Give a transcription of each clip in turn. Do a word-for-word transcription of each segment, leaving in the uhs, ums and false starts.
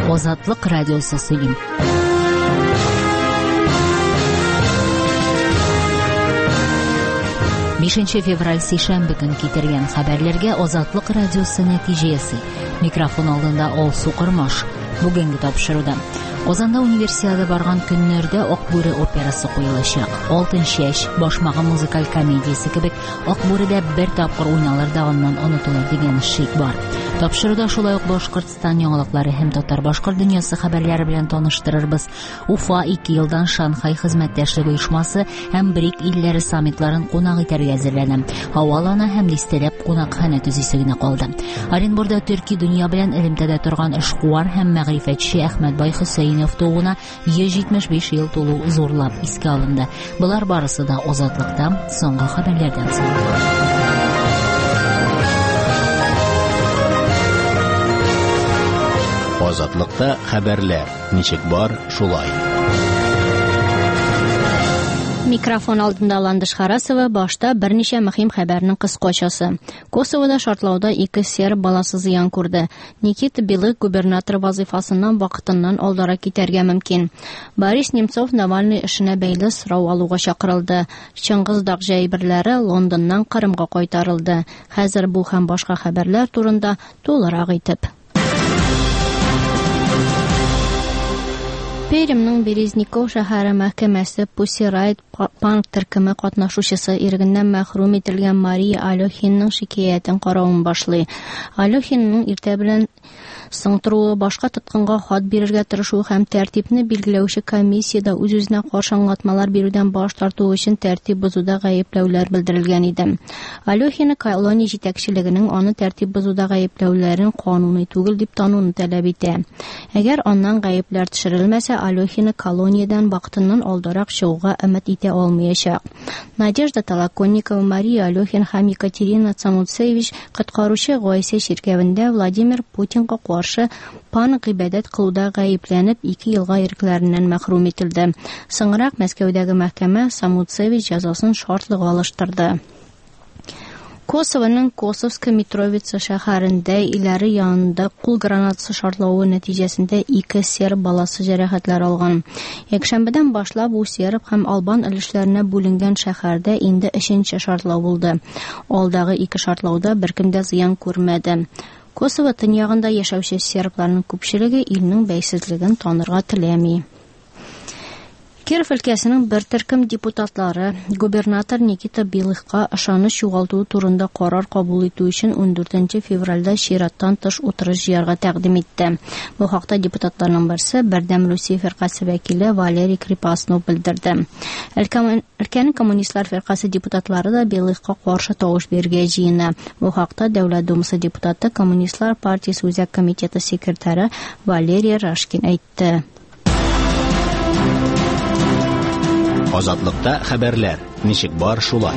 Озатлык радиосы сөйлим. бишенче февраль сейшәмбе көн китергән хәбәрләргә Озатлык радиосы нәтиҗәсе. Микрофон алдында Ол Сукырмаш. Бүгенге тапшыруда Озанда универсиада барган көннәрдә Акбүре операсы куелачак. Алтын чәч, башмагы музыкаль комедиясе кебек, Акбүредә бер тапкыр уйналыр да аннан онытылыр дигән шик бар. Тапшыруда шулай ук Башкортстан яңалыклары һәм татар башкорт дөньясы хәбәрләре белән таныштырырбыз. Уфа ике елдан Шанхай хезмәттәшлек оешмасы һәм БРИК илләре саммитларын кунак итәргә әзерләнә. Һавалана һәм листәләп кунакханә төзисе генә калды. Оренбурда төрки дөнья белән элемтәдә торган эшкуар һәм мәгърифәтче Әхмәтбай Хөсәйнов тууына йөз җитмеш биш ел тулу зурлап искә алынды. Булар барысы да Озатлыктан соңгы хәбәрләрдән соң. Озатлыкта хәбәрләр. Ничек бар, шулай. Микрофон алдында Ландыш Харасова, башта берничә мөһим хәбәрнең кыскачасы. Косовода шартлауда ике серб баласы зыян күрде. Никита Белых губернатор вазифасыннан вакытыннан алдарак китәргә мөмкин. Борис Немцов Навальный эшенә бәйле сорау алуга чакырылды. Чыңгыз Дакҗа әйберләре Лондоннан Кырымга кайтарылды. Хәзер бу һәм башка хәбәрләр турында тулырак итеп. Пермьнең Березников шәһәре мәхкәмәсе Pussy Riot панк төркеме катнашучысы ирегеннән мәхрүм ителгән Мария Алёхинның шикаятен каравын башлый. Алёхинның иртә белән сыңтыруы, башка тоткынга хат бирергә тырышу һәм тәртипне билгеләүче комиссияда үз-үзенә каршы аңлатмалар бирүдән баш тарту өчен тәртип бозуда гаепләүләр белдерелгән иде. Алёхина колония җитәкчелегенең аны тәртип бозуда гаепләүләрен кануни түгел дип тануны таләп итә. Әгәр аннан гаепләр төшерелмәсә, Алёхина колониядән вакытыннан алдарак чыгуга өмет итә алмаячак. Надежда Толоконникова, Мария Алёхин һәм Екатерина Цамуцевич коткаручы Гайсә ширкәвендә Владимир Путинга каршы панк гыйбадәт кылуда гаепләнеп ике елга ирекләреннән мәхрүм ителде. Соңрак Мәскәүдәге мәхкәмә Самуцевич язасын шартлыга алыштырды. Косованың Косовско-Митровица шәһәрендә иләре янында кул гранатасы шартлауы нәтиҗәсендә ике серб баласы җәрәхәтләр алган. Якшәмбедән башлап бу серб һәм албан өлешләренә бүленгән шәһәрдә инде өченче шартлау булды. Алдагы ике шартлауда беркем дә зыян күрмәде. Косово төньягында яшәүче сербларның күпчелеге илнең бәйсезлеген танырга теләми. Киров өлкәсенең бер төркем депутатлары губернатор Никита Белыхка ышаныч югалтуы турында карар кабул итү өчен ундүртенче февральдә чираттан тыш утырыш җыярга тәкъдим итте. Бу хакта депутатларның берсе Бердәм Русия фиркасы вәкиле Валерий Крепаснов белдерде. Өлкәнең коммунистлар фиркасы депутатлары да Белыхка каршы тавыш бирергә җыена. Бу хакта Дәүләт Думасы депутаты Коммунистлар партиясе үзәк комитеты секретаре Валерий Рашкин әйтте. Озатлыкта хәбәрләр. Ничек бар, шулай.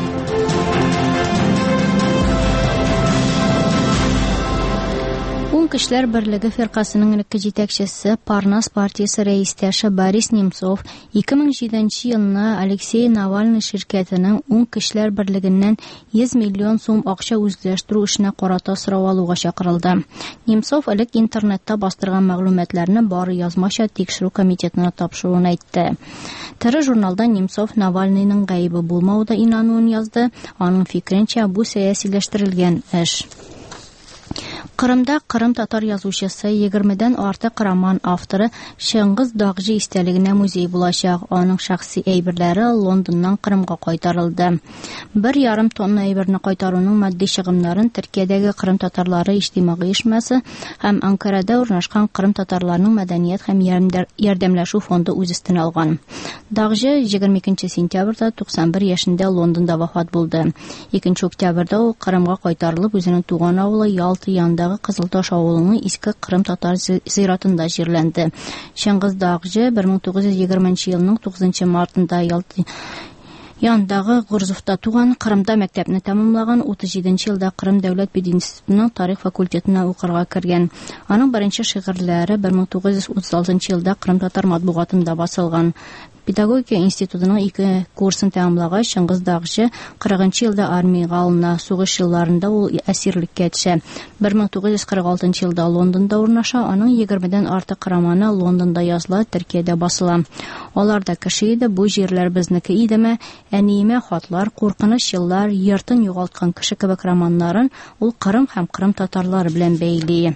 Ун кешеләр берлеге фиркасының элекке җитәкчесе Парнас партиясе рәистәше Борис Немцов ике мең җиденче елны Алексей Навальный ширкәтенең ун кешеләр берлегеннән йөз миллион сум акча үзләштерү эшенә карата сорау алуга чакырылды. Немцов элек интернетта бастырган мәгълүматларны бары язмача тикшерү комитетына тапшыруын әйтте. Тәрә журналда Немцов Навальныйның гаебе булмауына инануын язды. Аның фикеренчә, бу сәясиләштерелгән эш. Кырымда Кырым татар язучысы егермедән артык роман авторы Чыңгыз Дакҗа истәлегенә музей булачак. Аның шәхси әйберләре Лондоннан Кырымга кайтарылды. Бер ярым тонна әйберне кайтаруның матди чыгымнарын Төркиядәге Кырым татарлары иҗтимагый оешмасы һәм Анкарада урнашкан Кырым татарларының мәдәният һәм ярдәмләшү фонды үз өстенә алган. Дакҗа егерме икенче сентябрьдә туксан бер яшендә Лондонда вафат булды. икенче октябрьдә ул Кырымга кайтарылып, үзенең туган авылы Ялты янында Кызылташ авылының иске Кырым татар зиратында җирләнде. Чыңгыз Дакҗа бер мең тугыз йөз егерменче елның тугызынчы мартында Ялты янындагы Гурзовта туган, Кырымда мәктәпне тәмамлаган, утыз җиденче елда Кырым дәүләт пединститутының тарих факультетына укырга кергән. Аның беренче шигырьләре бер мең тугыз йөз утыз алтынчы елда Кырым татар матбугатында басылган. Педагогика институтының ике курсын тәмамлагач, Чыңгыз Дагчы кырыгынчы елда армияга алына. Сугыш елларында ул әсирлеккә төшә. бер мең тугыз йөз кырык алтынчы елда Лондонда урнаша, аның егермедән артык романы Лондонда языла, Төркиядә басыла. Алар да кеше иде, бу җирләр безнеке идеме, әниемә хатлар, куркыныч еллар, йортын югалткан кеше кебек романнарын ул Кырым һәм Кырым татарлары белән бәйли.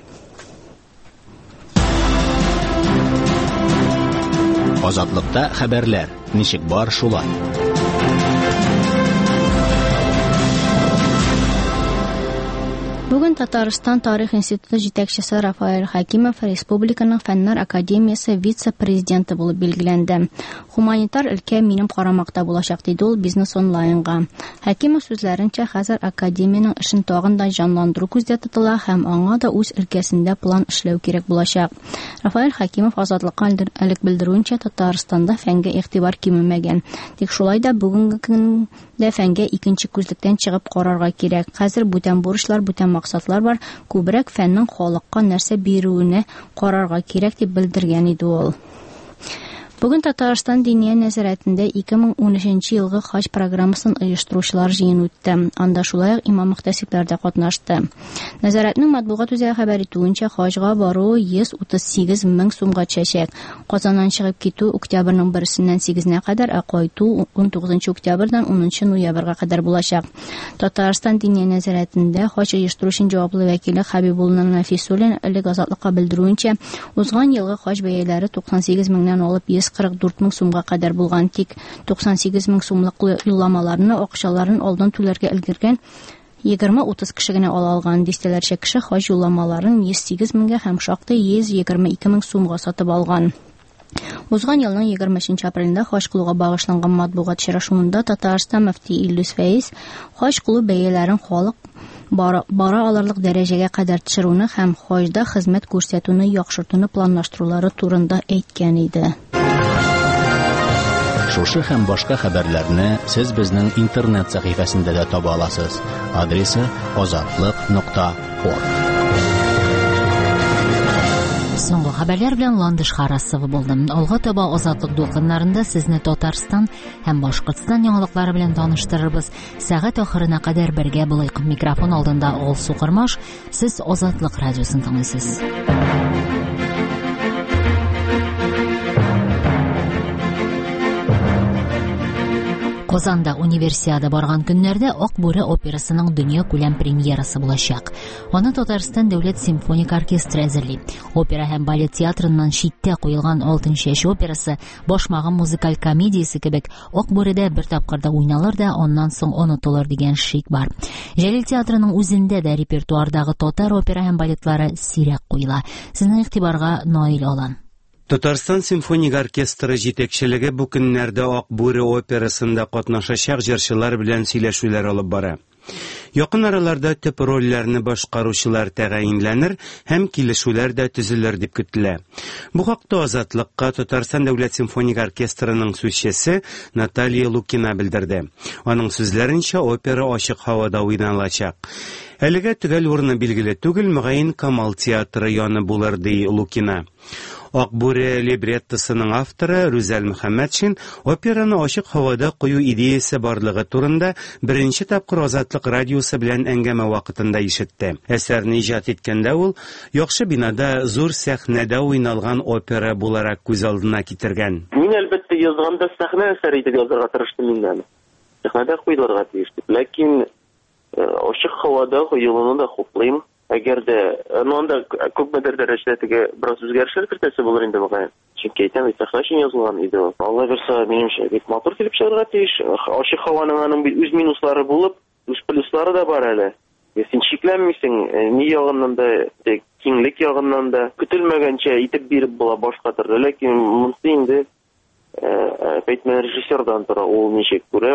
Азатлыкта хәбәрләр. Ничек бар шулай. Бүген Татарстан тарих институты җитәкчесе Рафаэль Хакимов Республиканың Фәннәр академиясе вице-президенты булып билгеләнде. Хуманитар өлкә минем карамакта булачак, диде ул Бизнес онлайнга. Хакимов сүзләренчә, хәзер академияның эшен тагын да җанландыру күздә тотыла һәм аңа да үз өлкәсендә план эшләү кирәк булачак. Рафаэль Хакимов Азатлыкка элек белдерүенчә, Татарстанда фәнгә игътибар кимемәгән. Тик шулай да бүгенге көндә фәнгә икенче күзлектән чыгып карарга кирәк. Хәзер бүтән бурычлар, бүтән максатлар бар, күбрәк фәннең халыкка нәрсә бирүенә карарга кирәк, дип белдергән иде ул. Бүген Татарстан Диния нәзарәтендә ике мең унөченче елгы хаҗ программасын оештыручылар җыен үтте. Анда шулай ук имам-мөхтәсибләр дә катнашты. Нәзарәтнең матбугат үзәге хәбәр итүенчә, хаҗга бару йөз утыз сигез мең сумга төшәчәк. Казаннан чыгып китү октябрьнең берсеннән сигезенә кадәр, ә кайту ун тугызынчы октябрьдән унынчы ноябрьгә кадәр булачак. Татарстан Диния нәзарәтендә хаҗ оештыручының җаваплы вәкиле Хәбибуллина Нафисуллин элек Азатлыкка белдерүенчә, узган елгы хаҗ бәяләре туксан сигез меңнән алып йөз кырык дүрт мең сумга кадәр булган, тик туксан сигез мең сумлык юлламаларны акчаларын алдан түләргә өлгергән егерме-утыз кеше генә ала алган. Дистәләрчә кеше хаҗ юлламаларын йөз сигез меңгә һәм шактый йөз егерме ике мең сумга сатып алган. Узган елның егерменче апрелендә хаҗ кылуга багышланган матбугат очрашуында Татарстан мөфти Иллюс Фәиз хаҗ кылу бәяләрен халык бара, бара алырлык дәрәҗәгә кадәр төшерүне һәм хаҗда хезмәт күрсәтүне яхшыртуны планлаштырулары турында әйткән иде. Шушы һәм башка хәбәрләрне сез безнең интернет сәхифәсендә дә таба аласыз. Адресы азатлык нокта орг. Соңгы хәбәрләр белән Ландыш Харасова булдым. Алга таба Азатлык дулкыннарында сезне Татарстан һәм Башкортстан яңалыклары белән таныштырырбыз. Сәгать ахырына кадәр бергә булыйк. Микрофон алдында Алсу Кырмаш, сез Азатлык радиосын тыңлыйсыз. Казанда универсиада барган көннәрдә Ак бүре операсының дөнья күләм премьерасы булачак. Аны Татарстан дәүләт симфоник оркестры әзерли. Опера һәм балет театрыннан читтә куелган Алтын чәч операсы башмагым музыкаль комедиясе кебек Ак бүредә бер тапкырда уйналыр да аннан соң онытылыр дигән шик бар. Җәлил театрының үзендә дә репертуардагы татар опера һәм балетлары сирәк куела. Сезнең игътибарга наил алам. Татарстан симфоник оркестры җитәкчелеге бу көннәрдә Ак бүре операсында катнашачак җырчылар белән сөйләшүләр алып бара. Якын араларда төп рольләрне башкаручылар тәгаенләнер һәм килешүләр дә төзелер дип көтелә. Бу хакта Азатлыкка Татарстан дәүләт симфоник оркестрының сүзчесе Наталья Лукина белдерде. Аның сүзләренчә, опера ачык һавада уйналачак. Әлегә төгәл урыны билгеле түгел, мөгаен Камал театры яны булыр, ди Лукина. Ак бүре либреттосының авторы Рүзәл Мөхәммәтшин операны ачык һавада кую идеясе барлыгы турында беренче тапкыр Азатлык радиосы белән әңгәмә вакытында ишетте. Әсәрне иҗат иткәндә ул яхшы бинада зур сәхнәдә уйналган опера буларак күз алдына китергән. Мин әлбәттә язганда сәхнә әсәре итеп язарга тырыштым инде. Сәхнәдә куйдырга тиеш. Ләкин ачык һавада куюлыны да хуплыйм. Әгәр дә анда күпмедер дәрәҗәдә теге бераз үзгәрешләр кертәсе булыр инде бугай. Чөнки әйтәм, сәхнә өчен язылган иде. Алла берсә, минемчә, бик матур килеп чыгарга тиеш. Ачык һаваның аның үз минуслары булып, үз плюслары да бар әле. Син шикләнмисең, ни ягыннан да, киңлек ягыннан да көтелмәгәнчә итеп биреп була башка төрле. Ләкин монысы инде әйтмә режиссердан тора, ул ничек күрә, ул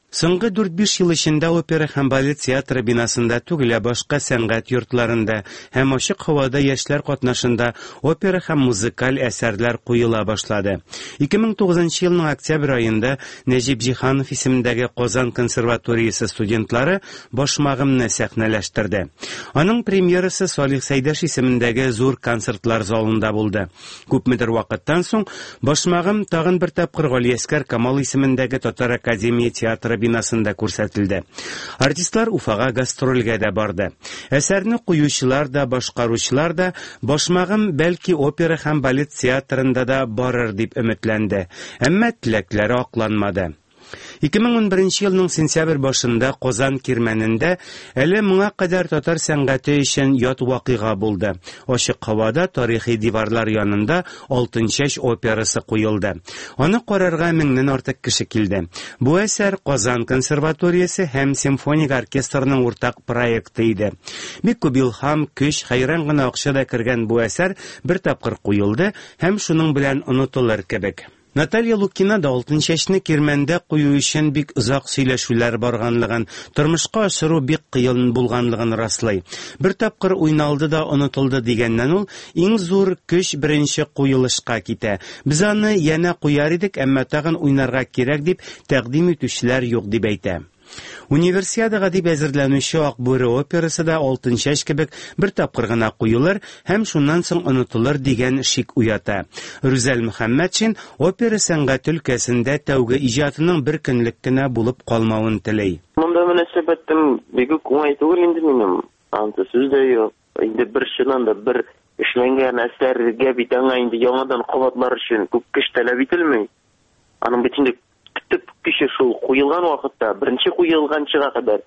Соңгы дүрт-биш ел эчендә опера һәм балет театры бинасында түгел, башка сәнгать йортларында һәм ачык һавада яшьләр катнашында опера һәм музыкаль әсәрләр куела башлады. ике мең тугызынчы елның октябрь айында Нәҗип Җиһанов исемендәге Казан консерваториясе студентлары Башмагымны сәхнәләштерде. Аның премьерасы Салих Сәйдәш исемендәге зур концертлар залында булды. Күпмедер вакыттан соң Башмагым тагын бер тапкыр Галиәскәр Камал исемендәге Татар академия театры бинасында күрсәтелде. Артистлар Уфага гастрольгә дә барды. Әсәрне куючылар да, башкаручылар да Башмагым бәлки опера һәм балет театрында да барыр дип өметләнде. Әмма теләкләре акланмады. ике мең унберенче елның сентябрь башында Казан кирмәнендә әле моңа кадәр татар сәнгате өчен ят вакыйга булды. Ачык һавада тарихи диварлар янында Алтын чәч операсы куелды. Аны карарга меңнән артык кеше килде. Бу әсәр Казан консерваториясе һәм симфоник оркестрының уртак проекты иде. Бик күп илһам, көч, хәйран гына акча да кергән бу әсәр бер тапкыр куелды һәм шуның белән онытылыр кебек. Наталья Лукина да Алтын чәчне кирмәндә кую өчен бик озак сөйләшүләр барганлыгын, тормышка ашыру бик кыен булганлыгын раслый. Бер тапкыр уйналды да онытылды дигәннән ул иң зур көч беренче куелышка китә. Без аны янә куяр идек, әмма тагын уйнарга кирәк дип тәкъдим итүчеләр юк дип әйтә. Универсиадага дип әзерләнүче Акбүре операсы да Алтын чәч кебек бер тапкыр гына куелыр һәм шуннан соң онытылыр дигән шик уята. Рүзәл Мөхәммәтшин опера сәнгать өлкәсендә тәүге иҗатының бер көнлек кенә булып калмавын теләй. Монда мөнәсәбәтем бик уңай түгел инде минем. Анты сүз дә юк. Инде бер чыннан да бер эшләнгән әсәргә бит аңа инде яңадан кабатлар өчен күп көч таләп ителми. Аның бит инде төп көче шул куелган вакытта, беренче куелганчыга кадәр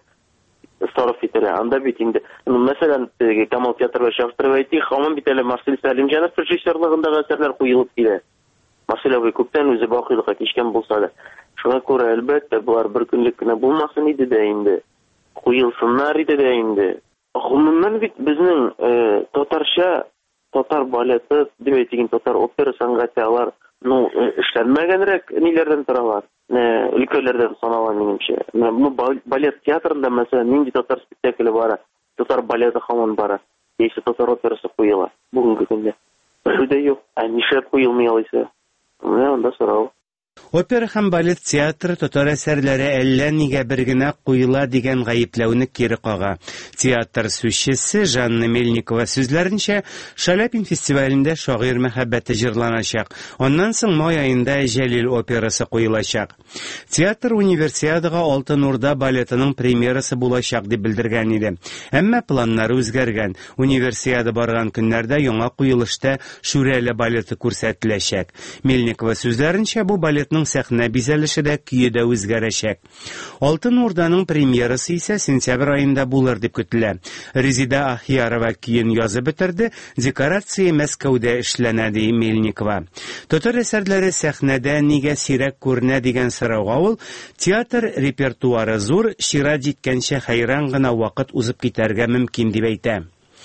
сарыф ителә. Анда бит инде, мәсәлән, Камал театры шахтыры әйтик, һаман бит әле Марсель Сәлимҗанов режиссерлыгындагы әсәрләр куелып килә. Марсель абый күптән үзе бакыйлыкка кичкән булса да, шуңа күрә әлбәттә булар бер көнлек кенә булмасын иде дә инде. Куелсыннар иде дә инде. Гомумән бит безнең татарча, татар балеты, дип әйтик, татар опера сәнгате алар, ну, эшләнмәгәнрәк ниләрдән торалар. Өлкәләрдән санала минемчә. Ну, балет театрында мәсәлән нинди татар спектакле бара, татар балеты һаман бара. Яисә татар операсы куела. Бүгенге көндә бердә юк. Ә нишләп куелмый алайса? Менә анда сорау. Опера һәм балет театры татар әсәрләре әллә нигә бер генә куела дигән гаепләүне кире кага. Театр сүзчесе Жанна Мельникова сүзләренчә, Шаляпин фестивалендә шагыйрь мәхәббәте җырланачак. Аннан соң май аенда Җәлил операсы куелачак. Театр Универсиадага Алтын Урда балетының премьерасы булачак дип белдергән иде. Әмма планнары үзгәргән. Универсиада барган көннәрдә яңа куелышта Шүрәле балеты күрсәтеләчәк. Мельникова сүзләренчә, бу балет сәхнә бизәлеше дә, көе дә үзгәрәчәк. Алтын Урданың премьерасы исә сентябрь аенда булыр дип көтелә. Резида Ахиярова көен язып бетерде, декорация Мәскәүдә эшләнә, ди Мельникова. Татар әсәрләре сәхнәдә нигә сирәк күренә дигән сорауга ул, театр репертуары зур, чират җиткәнчә хәйран гына вакыт узып китәргә мөмкин дип әйтә.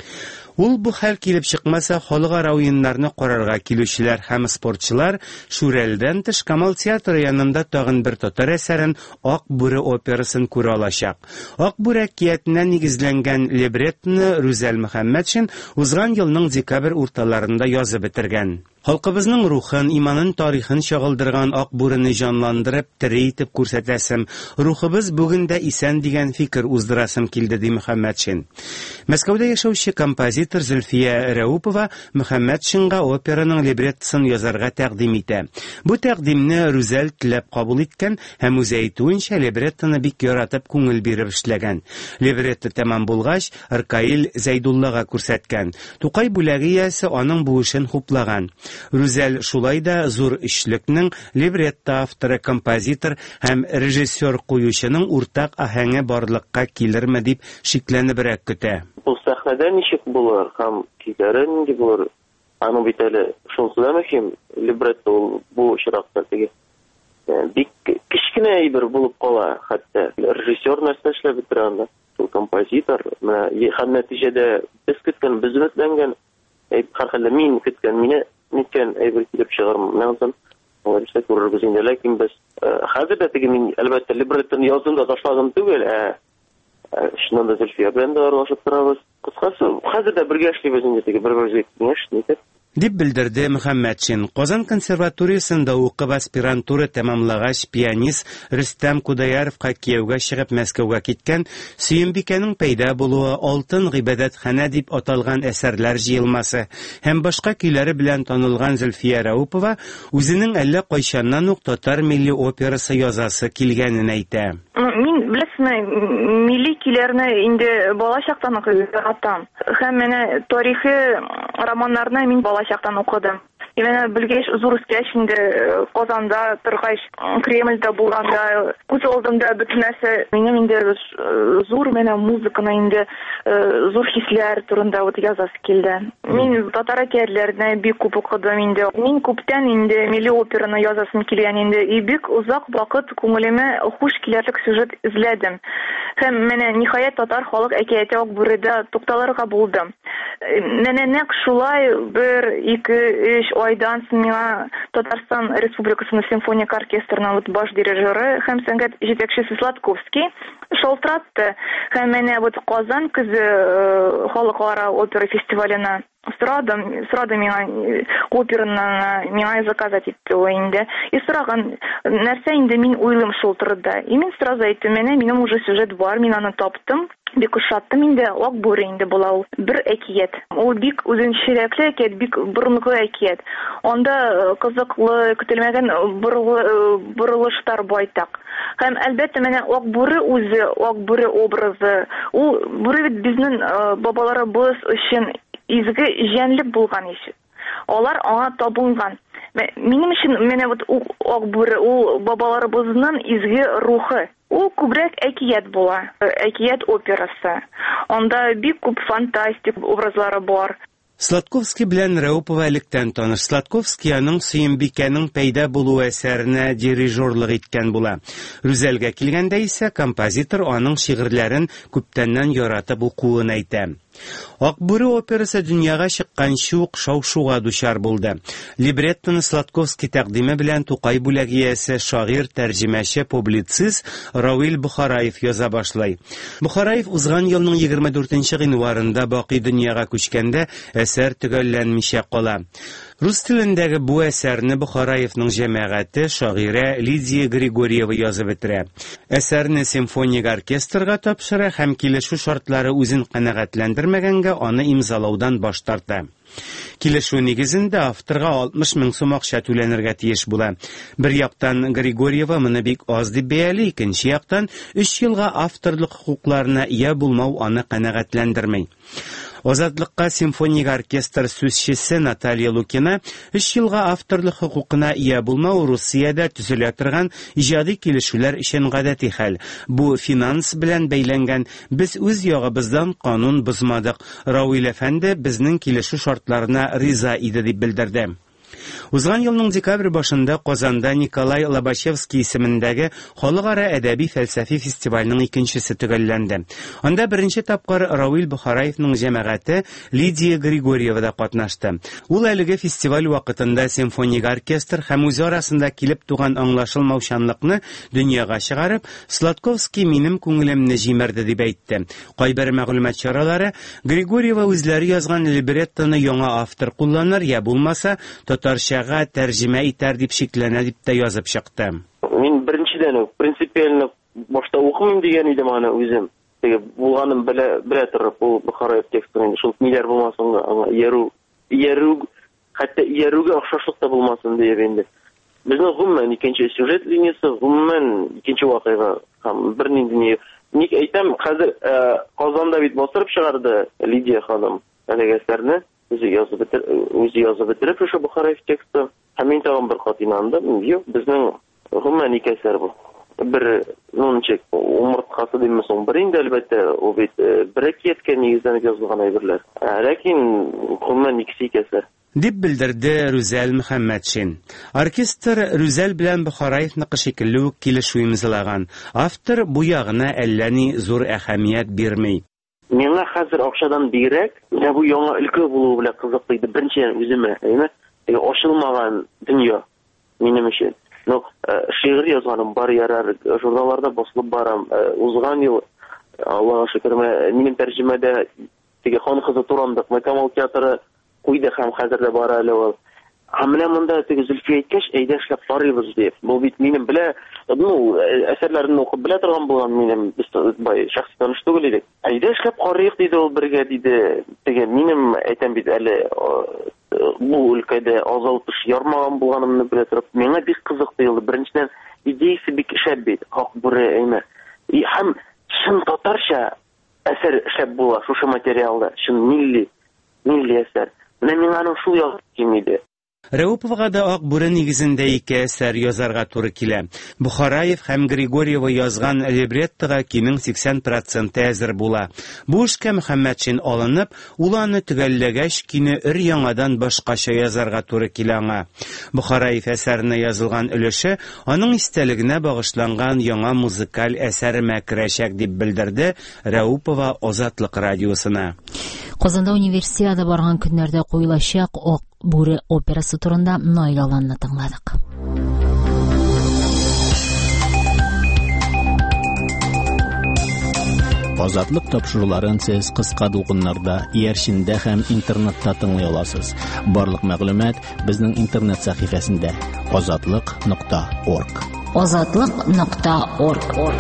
Ул бу хәл килеп чыкмаса, халыкара уеннарны карарга килүчеләр һәм спортчылар Шүрәлдән тыш Камал театры янында тагын бер татар әсәрен Ак бүре операсын күрә алачак. Ак бүре әкиятенә нигезләнгән либреттны Рүзәл Мөхәммәтшин узган елның декабрь урталарында язып бетергән. Халкыбызның рухын, иманын, тарихын чагылдырган Ак бүрене җанландырып, тере итеп күрсәтәсем, рухыбыз бүген дә исән дигән фикер уздырасым килде, ди Мөхәммәтшин. Мәскәүдә яшәүче композитор Зөлфия Рәупова Мөхәммәтшинга операның либреттысын язарга тәкъдим итә. Бу тәкъдимне Рүзәл теләп кабул иткән һәм үзе әйтүенчә либреттыны бик яратып күңел биреп эшләгән. Либретты тәмам булгач, Аркаил Зәйдуллага күрсәткән. Тукай бүләге иясе аның бу эшен хуплаган. Рүзәл шулай да зур эшлекнең либретто авторы, композитор һәм режиссер куючының уртак аһәңе барлыкка килерме дип шикләнебрәк көтә. Бу сәхнәдә ничек булыр һәм китәре нинди булыр? Аның бит әле шунысы да мөһим. Либретто бу чиракта теге бик кичкенә әйбер булып кала. Хәтта режиссер нәрсә эшләп бетерә анда. Ул композитор, менә һәм нәтиҗәдә без көткән, без өметләнгән, һәрхәлдә мин көткән, мине Микән әйбер килеп чыгармын. Мәгълүм Оларса күрербез инде, ләкин без хәзер дә теге мин әлбәттә либреттоны яздым да ташладым түгел, ә шуннан да Зөлфия белән дә аралашып торабыз. Кыскасы, хәзер дә бергә эшлибез инде, теге бер-беребезгә киңәш итеп. Дип белдерде Мөхәммәтшин. Казан консерваториясендә укып аспирантура тәмамлагач пианист Рөстәм Кудаяровка кияүгә чыгып Мәскәүгә киткән Сөембикәнең пәйда булуы, Алтын гыйбадәтханә дип аталган әсәрләр җыелмасы һәм башка көйләре белән танылган Зөлфия Рәупова үзенең әллә кайчаннан ук татар милли операсы язасы килгәнен әйтә. Мин беләсезме, милли көйләрне инде бала чактан ук яратам. Һәм менә тарихи романнарны мин бала чактан укыдым. Менә белгәч зур үскәч инде Казанда торгач, Кремльдә булганда, күз алдымда бөтен нәрсә минем инде зур менә музыканы инде зур хисләр турында вот язасы килде. Мин татар әкиятләренә бик күп укыдым инде. Мин күптән инде милли операны язасым килгән инде. И бик узак вакыт күңелемә хуш килерлек сюжет эзләдем. Һәм менә ниһаять татар халык әкияте Акбүредә тукталырга булдым. Менә нәкъ шулай бер, ике, өч айдан соң миңа Татарстан Республикасының симфоник оркестрының вот баш дирижеры һәм сәнгать җитәкчесе Сладковский шалтыратты. Һәм менә вот Казан көзе халыкара опера фестиваленә сорадым, сорадым миңа операны миңа заказать итте ул инде. И сораган нәрсә инде мин уйлым шул турыда. И мин сразу әйттем, менә минем уже сюжет бар, мин аны таптым. Бик ошаттым инде, Акбүре инде була ул. Бер әкият. Ул бик үзенчәлекле әкият, бик борынгы әкият. Анда кызыклы, көтелмәгән борылыштар байтак. Һәм әлбәттә менә Акбүре үзе, Акбүре образы, ул бүре бит безнең бабаларыбыз өчен изге җәнлек булган иш. Алар аңа табынган. Минем өчен менә вот Акбүре ул бабаларыбызның изге рухы. Ул күбрәк әкият була, әкият операсы. Анда бик күп фантастик образлары бар. Сладковский белән Рәупова электән таныш. Сладковский аның Сөембикәнең пәйда булу әсәренә дирижерлык иткән була. Рүзәлгә килгәндә исә композитор аның шигырьләрен күптәннән яратып укуын әйтә. Акбүре операсы дөньяга чыкканчы ук шау-шуга дучар булды. Либреттоны Сладковский тәкъдиме белән Тукай бүләгиясе, шагыйрь, тәрҗемәче, публицист Равил Бухараев яза башлый. Бухараев узган елның егерме дүртенче гыйнварында бакый дөньяга күчкәндә әсәр төгәлләнмичә кала. Рус телендәге бу әсәрне Бухараевның җәмәгате, шагыйрә Лидия Григорьева язып бетерә. Әсәрне симфоник оркестрга тапшыра һәм килешү шартлары үзен канәгатьләндермәгәнгә аны имзалаудан баш тарта. Килешү нигезендә авторга алтмыш мең сум акча түләнергә тиеш була. Бер яктан Григорьева моны бик аз дип бәяли, икенче яктан өч елга авторлык хукукларына ия булмау аны канәгатьләндермәй. Азатлыкка симфоник оркестр сүзчесе Наталья Лукина өч елга авторлык хукукына ия булмау Русиядә төзелә торган иҗади килешүләр өчен гадәти хәл. Бу финанс белән бәйләнгән, без үз ягыбыздан канун бозмадык. Равил әфәнде безнең килешү шартларына риза иде дип белдерде. Узган елның декабрь башында Казанда Николай Лобачевский исемендәге халыкара әдәби-фәлсәфи фестивальның икенчесе төгәлләнде. Анда беренче тапкыр Равил Бухараевның җәмәгате Лидия Григорьева да катнашты. Ул әлеге фестиваль вакытында симфоник оркестр һәм үзе арасында килеп туган аңлашылмаучанлыкны дөньяга чыгарып, Сладковский минем күңелемне җимерде дип әйтте. Кайбер мәгълүмат чаралары Григорьева үзләре язган либреттоны яңа автор кулланыр, я булмаса татарчага тәрҗемә итәр дип шикләнә дип тә язып чыкты. Мин беренчедән үк принципиально башта укымыйм дигән идем аны үзем. Теге булганым белә белә торып, ул Бухараев текстын шул ниләр булмасын, аңа яру, яру, хәтта яруга охшашлык та булмасын дип инде. Безнең гомумән икенче сюжет линиясе, гомумән икенче вакыйга һәм бернинди ни. Ник әйтәм, хәзер Казанда бит басырып чыгарды Лидия ханым әлеге әсәрне. Үзе язып бетер, үзе язып бетереп шушы Бухараев тексты. Һәм мин тагын бер кат инандым. Юк, безнең гомумән ике әсәр бу. Бер нунчик умырткасы димме соң, бер инде әлбәттә ул бит бер әкияткә нигезләнеп язылган әйберләр. Ләкин гомумән икесе ике әсәр. Дип белдерде Рүзәл Мөхәммәтшин. Оркестр Рүзәл белән Бухараевныкы шикелле үк килешү имзалаган. Автор бу ягына әллә ни зур әһәмият бирмәй. Миңа хәзер акчадан бигрәк, менә бу яңа өлкә булуы белән кызыклы иде. Беренчедән үземә, әйме, ачылмаган дөнья. минем өчен. Ну, шигырь язганым бар, ярар, журналларда басылып барам. Узган ел, Аллаһка шөкер, минем тәрҗемәдә теге хан кызы турында Камал театры куйды һәм хәзер дә бара әле ул. Менә монда теге Зөлфия әйткәч, әйдә эшләп карыйбыз дип. Бу бит минем белә, ну, әсәрләрен укып белә торган булган минем бай шәхси таныш түгел идек. Әйдә эшләп карыйк диде ул бергә диде. Теге минем әйтәм бит әле бу өлкәдә азалтыш ярмаган булганымны белә торып, миңа бик кызык тоелды. Беренчедән, идеясе бик шәп бит, хак бүре әйме. И һәм чын татарча әсәр шәп була шушы материалда, чын милли, милли әсәр. Менә миңа аның шул ягы кимиде. Рәуповга да ак бүре нигезендә ике әсәр язарга туры килә. Бухараев һәм Григорьева язган либреттога кимең сиксән проценты әзер була. Бу эшкә Мөхәммәтшин алынып, ул аны төгәлләгәч, кине өр-яңадан башкача язарга туры килә аңа. Бухараев әсәренә язылган өлеше аның истәлегенә багышланган яңа музыкаль әсәремә керәчәк дип белдерде Рәупова Азатлык радиосына. Казанда универсиада барган көннәрдә куелачак ак бүре операсы турында Наил Аланны тыңладык. Азатлык тапшыруларын сез кыска дулкыннарда, иярчиндә һәм интернетта тыңлый аласыз. Барлык мәгълүмат безнең интернет сәхифәсендә азатлык нокта орг. азатлык нокта орг.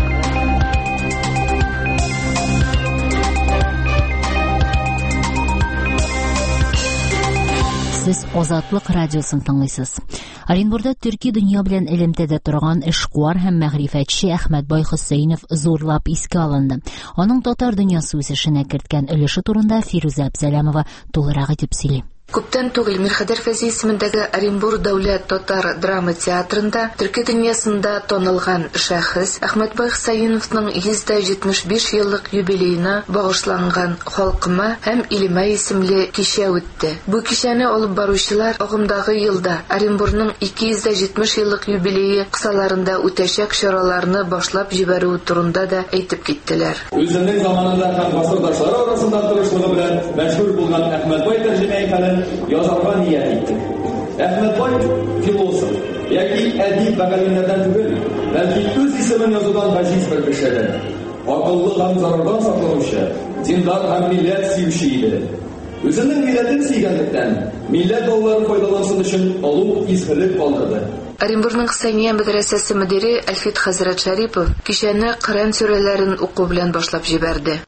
Сез Азатлык радиосын тыңлыйсыз. Оренбургда төрки дөнья белән элемтәдә торган эшкуар һәм мәгърифәтче Әхмәтбай Хөсәенов зурлап искә алынды. Аның татар дөньясы үсешенә керткән өлеше турында Фируза Абзалямова тулырак итеп сөйли. Күптән түгел Мирхәдәр Фәзи исемендәге Оренбург дәүләт татар драма театрында төрки дөньясында танылган шәхес Әхмәтбай Хөсәеновның йөз җитмеш биш еллык юбилеена багышланган халкыма һәм илемә исемле кичә үтте. Бу кичәне алып баручылар агымдагы елда Оренбургның ике йөз җитмеш еллык юбилее кысаларында үтәчәк чараларны башлап җибәрү турында да әйтеп киттеләр. Үзенең заманында һәм гасырдашлары арасында тырышлыгы белән мәшһүр булган Әхмәтбай тәрҗемә икәнен язарга ният итте. Әхмәтбай философ, яки әдип бәгәләрдән түгел, бәлки үз исемен язудан ғәҗиз бер кешедер. Акыллы һәм зарардан саклаучы, диндар һәм милләт сөюче иде. Үзенең милләтен сөйгәнлектән, милләт дауларын файдалансын өчен олуг изгелек калдырды. Оренбургның Хусайния мәдрәсәсе мөдире Әлфит хәзрәт Шәрипов кичәне Коръән сүрәләрен уку белән башлап җибәрде.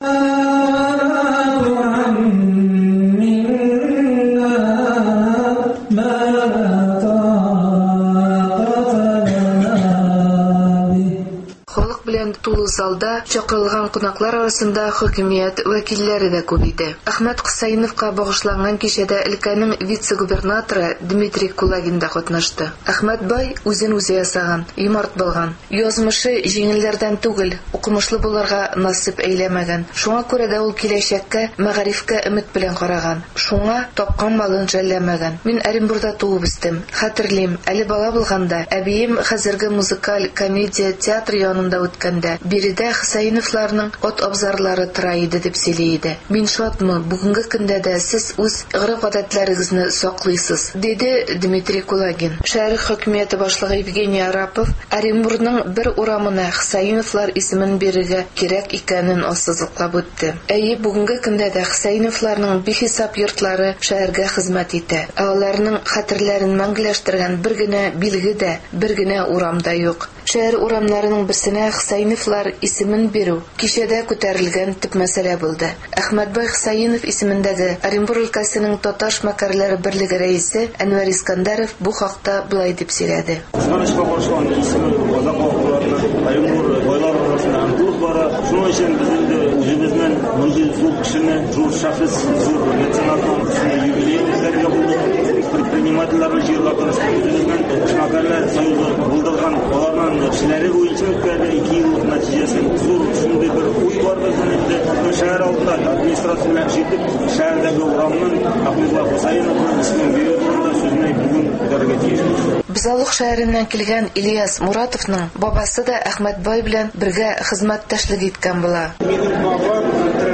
Тулы залда чакырылган кунаклар арасында хөкүмәт вәкилләре дә күп иде. Әхмәт Хөсәеновка багышланган кичәдә өлкәнең вице-губернаторы Дмитрий Кулагин да катнашты. Әхмәт бай үзен үзе ясаган, юмарт булган. Язмышы җиңелләрдән түгел, укымышлы буларга насип әйләмәгән. Шуңа күрә дә ул киләчәккә, мәгарифкә өмет белән караган. Шуңа тапкан малын жәлләмәгән. Мин Оренбургда туып үстем. Хәтерлим, әле бала булганда әбием хәзерге музыкаль комедия театр янында үткәндә биредә Хөсәеновларның от абзарлары тора иде дип сөйли иде. Мин шатмы, бүгенге көндә дә сез үз гырыф-гадәтләрегезне саклыйсыз, диде Дмитрий Кулагин. Шәһәр хөкүмәте башлыгы Евгений Арапов Оренбургның бер урамына Хөсәеновлар исемен бирергә кирәк икәнен ассызыклап үтте. Әйе, бүгенге көндә дә Хөсәеновларның бихисап йортлары шәһәргә хезмәт итә. Аларның хәтерләрен мәңгеләштергән бер генә билге дә, бер генә урам да юк. Шәһәр урамнарының берсенә Хөсәеновлар исемен бирү кичәдә күтәрелгән төп мәсьәлә булды. Әхмәтбай Хөсәенов исемендәге Оренбург өлкәсенең Таташ мәкәрләре берлеге рәисе Әнвәр Искәндәров бу хакта булай дип сөйләде. Шунышка башланган исеме Казан халкы Оренбург байлар арасында аңдылык бара. Шуның өчен без инде үзебезнең мондый зур кешене, зур шәхес, зур меценатның юбилейләргә булдык. Предпринимательләрне җыярга тырыштык. Үзебезнең мәкәрләр союзы булдырган аларның эшләре буенча үткәрде ике еллык нәтиҗәсен. Зур шундый бер уй бар безнең инде. Шәһәр алдында администрация белән җитеп, шәһәрдәге урамның Әхмәтбай Хөсәеновның исемен бирү турында сүзне бүген күтәрергә тиешбез. Бизалык шәһәреннән килгән Ильяс Муратовның бабасы да Әхмәтбай белән бергә хезмәттәшлек иткән була. Минем бабам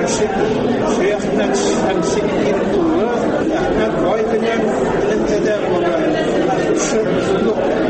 Шәйхнәт Шәмсетдин улы Әхмәтбай белән элемтәдә булган. Шул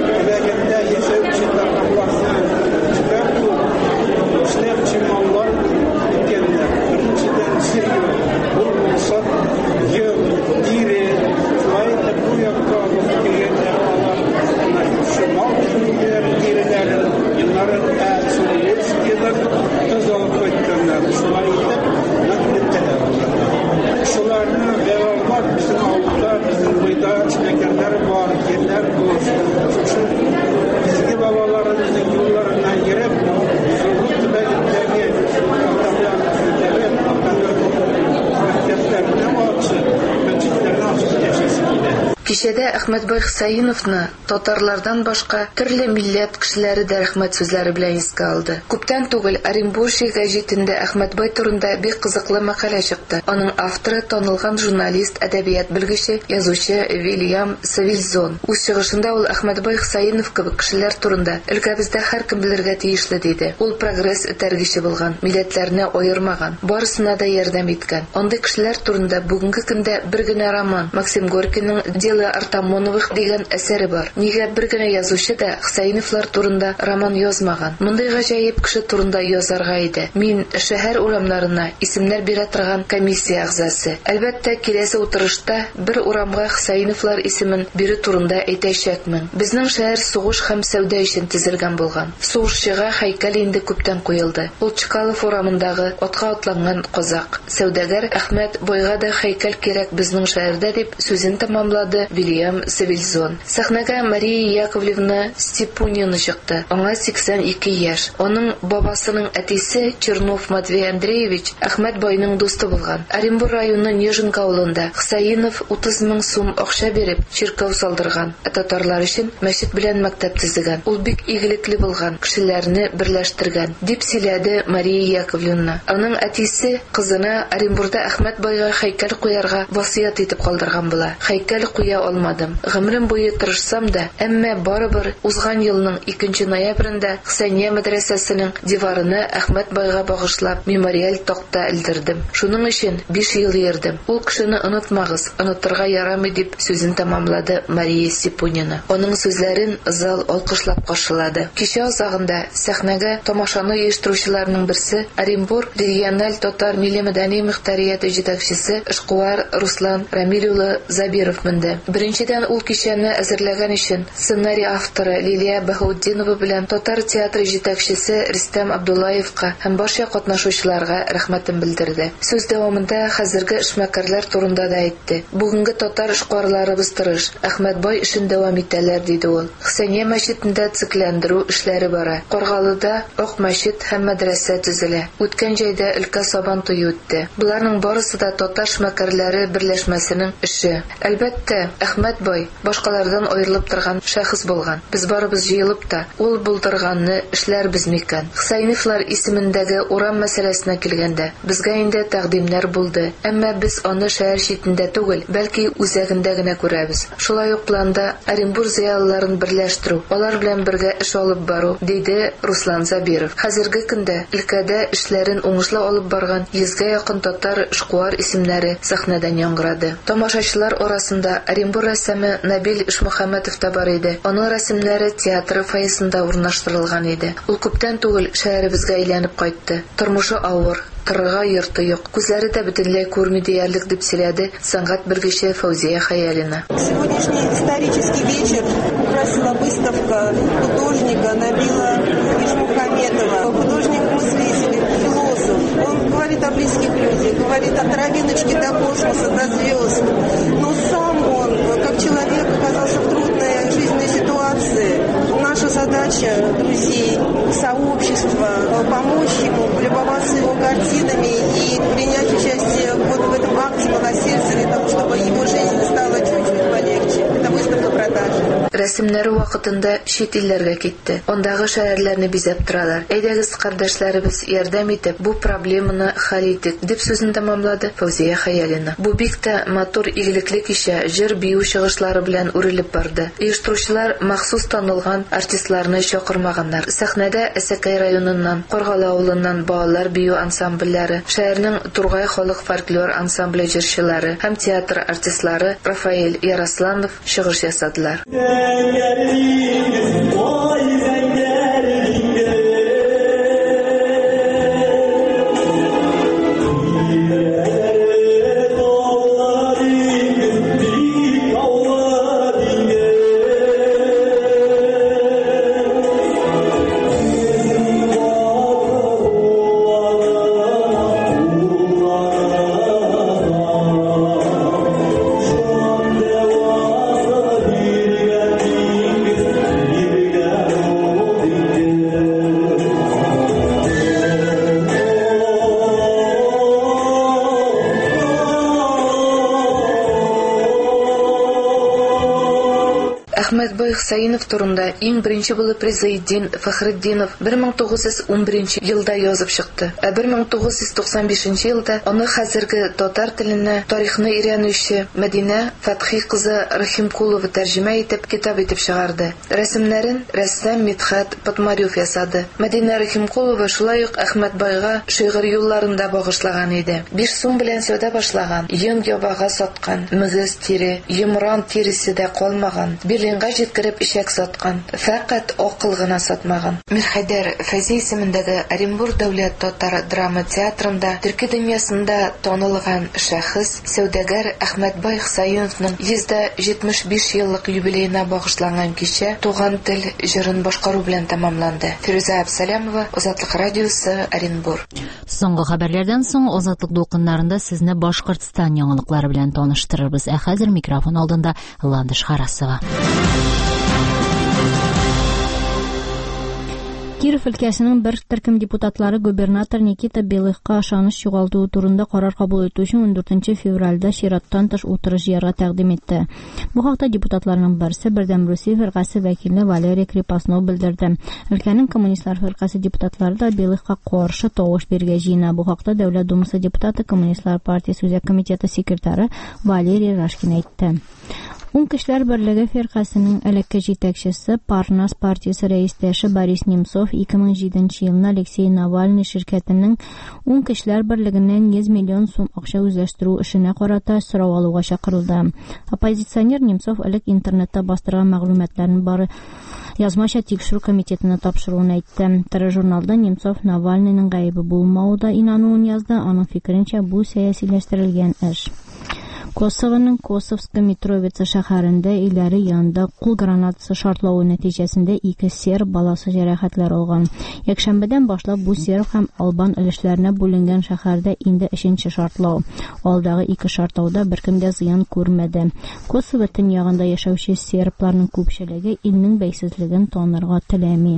Кичәдә Әхмәтбай Хусаиновны татарлардан башка төрле милләт кешеләре дә рәхмәт сүзләре белән искә алды. Күптән түгел Оренбуржье гәҗитендә Әхмәтбай турында бик кызыклы мәкалә чыкты. Аның авторы танылган журналист, әдәбият белгече, язучы Вильям Савильзон. Үз чыгышында ул Әхмәтбай Хусаинов кебек кешеләр турында өлкәбездә һәркем белергә тиешле диде. Ул прогресс этәргече булган, милләтләрне аермаган, барысына да ярдәм иткән. Андый кешеләр турында бүгенге көндә бер генә роман Максим Горькийның «Дело Артамоновых» дигән әсәре бар. Нигә бер генә язучы да Хусаиновлар турында роман язмаган? Мондай гаҗәеп кеше турында язарга иде. Мин шәһәр урамнарына исемнәр бирә торган комиссия әгъзасы. Әлбәттә, киләсе утырышта бер урамга Хусаиновлар исемен бирү турында әйтәчәкмен. Безнең шәһәр сугыш һәм сәүдә өчен төзелгән булган. Сугышчыга һәйкәл инде күптән куелды. Ул Чкалов урамындагы атка атланган казак. Сәүдәгәр Әхмәт бойга да һәйкәл кирәк безнең шәһәрдә дип сүзен тәмамлады Вильям Савильзон. Сәхнәгә Мария Яковлевна Степунина чыкты. Аңа сиксән ике яшь. Аның бабасының әтисе Чернов Матвей Андреевич Әхмәт байның дусты булган. Оренбур районы Нежинка авылында Хусаинов утыз мең сум акча биреп чиркәү салдырган. Татарлар өчен мәчет белән мәктәп төзегән. Ул бик игелекле булган, кешеләрне берләштергән, дип сөйләде Мария Яковлевна. Аның әтисе кызына Оренбурда Әхмәт байга һәйкәл куярга васыят итеп калдырган була. Һәйкәл куя алмадым. Гомрем буе тырышсам да, әмма барыбер узган елның икенче ноябрендә Хусайния мәдрәсәсенең диварына Әхмәт байга багышлап мемориаль такта элдердем. Шуның өчен биш ел йөрдем. Ул кешене онытмагыз, онытырга ярамый дип сүзен тәмамлады Мария Степунина. Аның сүзләрен зал алкышлап каршылады. Кичә азагында сәхнәгә тамашаны оештыручыларның берсе Оренбур региональ татар милли-мәдәни мөхтәрияте җитәкчесе эшкуар Руслан Рамил улы Забиров менде. Беренчедән ул кичәне әзерләгән өчен сценарий авторы Лилия Баһаутдинова белән татар театры җитәкчесе Ристәм Абдуллаевка һәм барча катнашучыларга рәхмәтен белдерде. Сүз дәвамында хәзерге эшмәкәрләр турында да әйтте. Бүгенге татар эшкуарларыбыз тырыш, Әхмәтбай эшен дәвам итәләр диде ул. Хусайния мәчетендә цикләндерү эшләре бара. Каргалыда ак мәчет һәм мәдрәсә төзелә. Үткән җәйдә өлкә сабан туе үтте. Буларның барысы да татар эшмәкәрләре берләшмәсенең эше. Әлбәттә, Әхмәтбай башкалардан аерылып торган шәхес булган. Без барыбыз җыелып та ул булдырганны эшләрбез микән? Хусаиновлар исемендәге урам мәсьәләсенә килгәндә, безгә инде тәкъдимнәр булды. Әмма без аны шәһәр читендә түгел, бәлки үзәгендә генә күрәбез. Шулай ук планда Оренбур зыялыларын берләштерү, алар белән бергә эш алып бару, диде Руслан Забиров. Хәзерге көндә өлкәдә эшләрен уңышлы алып барган йөзгә якын татар эшкуар исемнәре сәхнәдән яңгырады. Тамашачылар арасында Оренбур рәссамы Набил Ишмөхәммәтов та бар иде. Аның рәсемнәре театр фойесында урнаштырылган иде. Ул күптән түгел шәһәребезгә әйләнеп кайтты. Тормышы авыр, торырга йорты юк. Күзләре дә бөтенләй күрми диярлек дип сөйләде сәнгать белгече Фаузия Хаялина. Сегодняшний исторический вечер украсила выставка художника Набила Ишмөхәммәтова. Художник-мыслитель, философ. Он говорит о близких людях, говорит от травиночки до космоса, до звезд. Но сам он, как человек, оказался в трудной жизненной ситуации. Наша задача, друзей, сообщества, помочь ему, полюбоваться его картинами и принять участие вот в этом акте милосердия для того, чтобы его жизнь стала чуть-чуть полегче. Это выставка продажи. Рәсемнәре вакытында чит илләргә китте. Андагы шәһәрләрне бизәп торалар. Әйдәгез, кардәшләребез, ярдәм итеп, бу проблеманы хәл итик, дип сүзен тәмамлады Фаузия Хаялина. Бу бик тә матур игелекле кичә җыр бию чыгышлары белән үрелеп барды. Оештыручылар махсус танылган артистларны чакырмаганнар. Сәхнәдә Әсәкәй районыннан, Каргалы авылыннан балалар бию ансамбльләре, шәһәрнең Тургай халык фольклор ансамбле җырчылары һәм театр артистлары Рафаэль Яросланов чыгыш ясадылар. Әхмәтбай Хусаинов турында иң беренче булып Ризаиддин Фәхретдинов бер мең тугыз йөз ун беренче елда язып чыкты. Ә бер мең тугыз йөз туксан бишенче елда аны хәзерге татар теленә тарихны өйрәнүче Мәдинә Фәтхи кызы Рахимкулова тәрҗемә итеп китап итеп чыгарды. Рәсемнәрен рәссам Мидхәт Патмарев ясады. Мәдинә Рахимкулова шулай ук Әхмәтбайга шигырь юлларында багышлаган иде. биш сум белән сәүдә башлаган, йон ябага саткан, мөгез тире, йомран тиресе дә калмаган. Берлинга җиткереп ишәк саткан, фақат акыл гына сатмаган. Мирхәйдәр Фәзи исемендәге Оренбург дәүләт татар драма театрында төрки дөньясында танылган шәхес сәүдәгәр Әхмәтбай Хусаиновның йөз җитмеш биш еллык юбилеена багышланган кичә туган тел җырын башкару белән тәмамланды. Фируза Абсалямова, Азатлык радиосы, Оренбург. Соңгы хәбәрләрдән соң Азатлык дулкыннарында сезне Башкортстан яңалыклары белән таныштырырбыз. Ә хәзер микрофон алдында Ландыш Харасова. Киров өлкәсенең бер төркем депутатлары губернатор Никита Белыхка ышаныч югалтуы турында карар кабул итү өчен ундүртенче февральдә чираттан тыш утырыш җыярга тәкъдим итте. Бу хакта депутатларның берсе Бердәм Русия фиркасы вәкиле Валерий Крепоснов белдерде. Өлкәнең коммунистлар фиркасы депутатлары да Белыхка каршы тавыш биргән җыена. Бу хакта Дәүләт Думасы депутаты Коммунистлар партиясе үзәк комитеты секретары Валерий Рашкин әйтте. Ун кешеләр берлеге фиркасының элекке җитәкчесе Парнас партиясе рәистәше Борис Немцов ике мең җиденче елда Алексей Навальный ширкәтенең ун кешеләр берлегеннән йөз миллион сум акча үзләштерү эшенә карата сорау алуга чакырылды. Оппозиционер Немцов элек интернетта бастырган мәгълүматларны бары язмача тикшерү комитетына тапшыруын әйтте. Тележурналда Немцов Навальныйның гаебе булмауына инануын язды. Аның фикеренчә, бу сәясиләштерелгән эш. Косовоның Косовска Митровица шәһәрендә өйләре янында кул гранатасы шартлауы нәтиҗәсендә ике серб баласы җәрәхәтләр алган. Якшәмбедән башлап бу серб һәм албан өлешләренә бүленгән шәһәрдә инде өченче шартлау. Алдагы ике шартлауда беркем дә зыян күрмәде. Косово төньягында яшәүче сербларның күпчелеге илнең бәйсезлеген танырга теләми.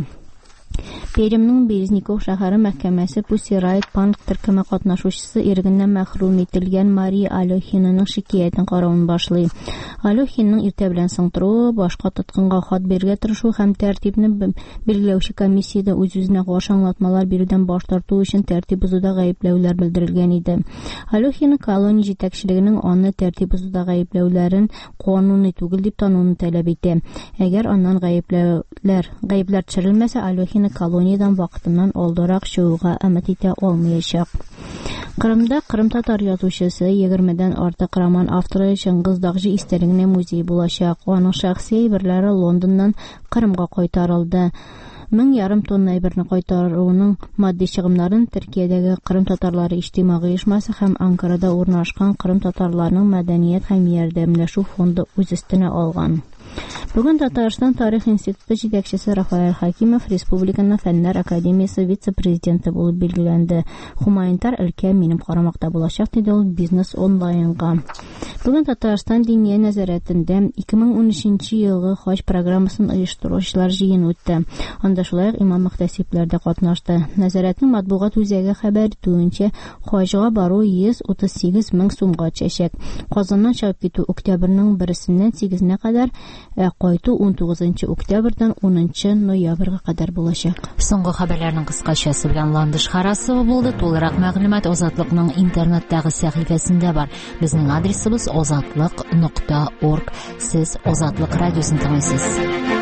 Перемнең Березников шәһәре мәхкәмәсе Pussy Riot Punk төркеме катнашучысы ирегеннән мәхрүм ителгән Мария Алёхинаның шикаятен карауын башлый. Алёхинаның иртә белән сыңтыруы, башка тоткынга хат бирергә тырышу һәм тәртипне билгеләүче комиссиядә үз-үзенә каршы аңлатмалар бирүдән баш тарту өчен тәртип бозуда гаепләүләр белдерелгән иде. Алёхина колония җитәкчелегенең аны тәртип бозуда гаепләүләрен кануни түгел дип тануын таләп итә. Әгәр аннан гаепләүләр гаепләр төшерелмәсә, Алёхина колониядән вакытыннан алдарак чыгуга өмет итә алмаячак. Кырымда Кырым татар язучысы егермедән артык роман авторы Чыңгыз Дагҗи истәлегенә музей булачак. Аның шәхси әйберләре Лондоннан Кырымга кайтарылды. Мең ярым тонна әйберне кайтаруның матди чыгымнарын Төркиядәге Кырым татарлары иҗтимагый оешмасы һәм Анкарада урнашкан Кырым татарларының мәдәният һәм ярдәмләшү фонды үз өстенә алган. Бүген Татарстан тарих институты җитәкчесе Рафаэль Хакимов Республиканың Фәннәр академиясе вице-президенты булып билгеләнде. Гуманитар өлкә минем карамакта булачак, диде ул Бизнес онлайнга. Бүген Татарстан Диния нәзарәтендә ике мең унөченче елгы хаҗ программасын оештыручылар җыен үтте. Анда шулай ук имам мөхтәсибләр дә катнашты. Нәзарәтнең матбугат үзәге хәбәр итүенчә, хаҗга бару йөз утыз сигез мең сумга төшәчәк. Казаннан чыгып китү октябрьнең берсеннән сигезенә кадәр, кайту он тугызынчы октябрьдән унынчы ноябрьгә кадәр булачак. Соңгы хәбәрләрнең кыскачасы белән Ландыш Харасова булды. Тулырак мәгълүмат Азатлыкның интернеттагы сәхифәсендә бар. Безнең адресыбыз азатлык нокта орг. Сез Азатлык радиосын тыңлыйсыз.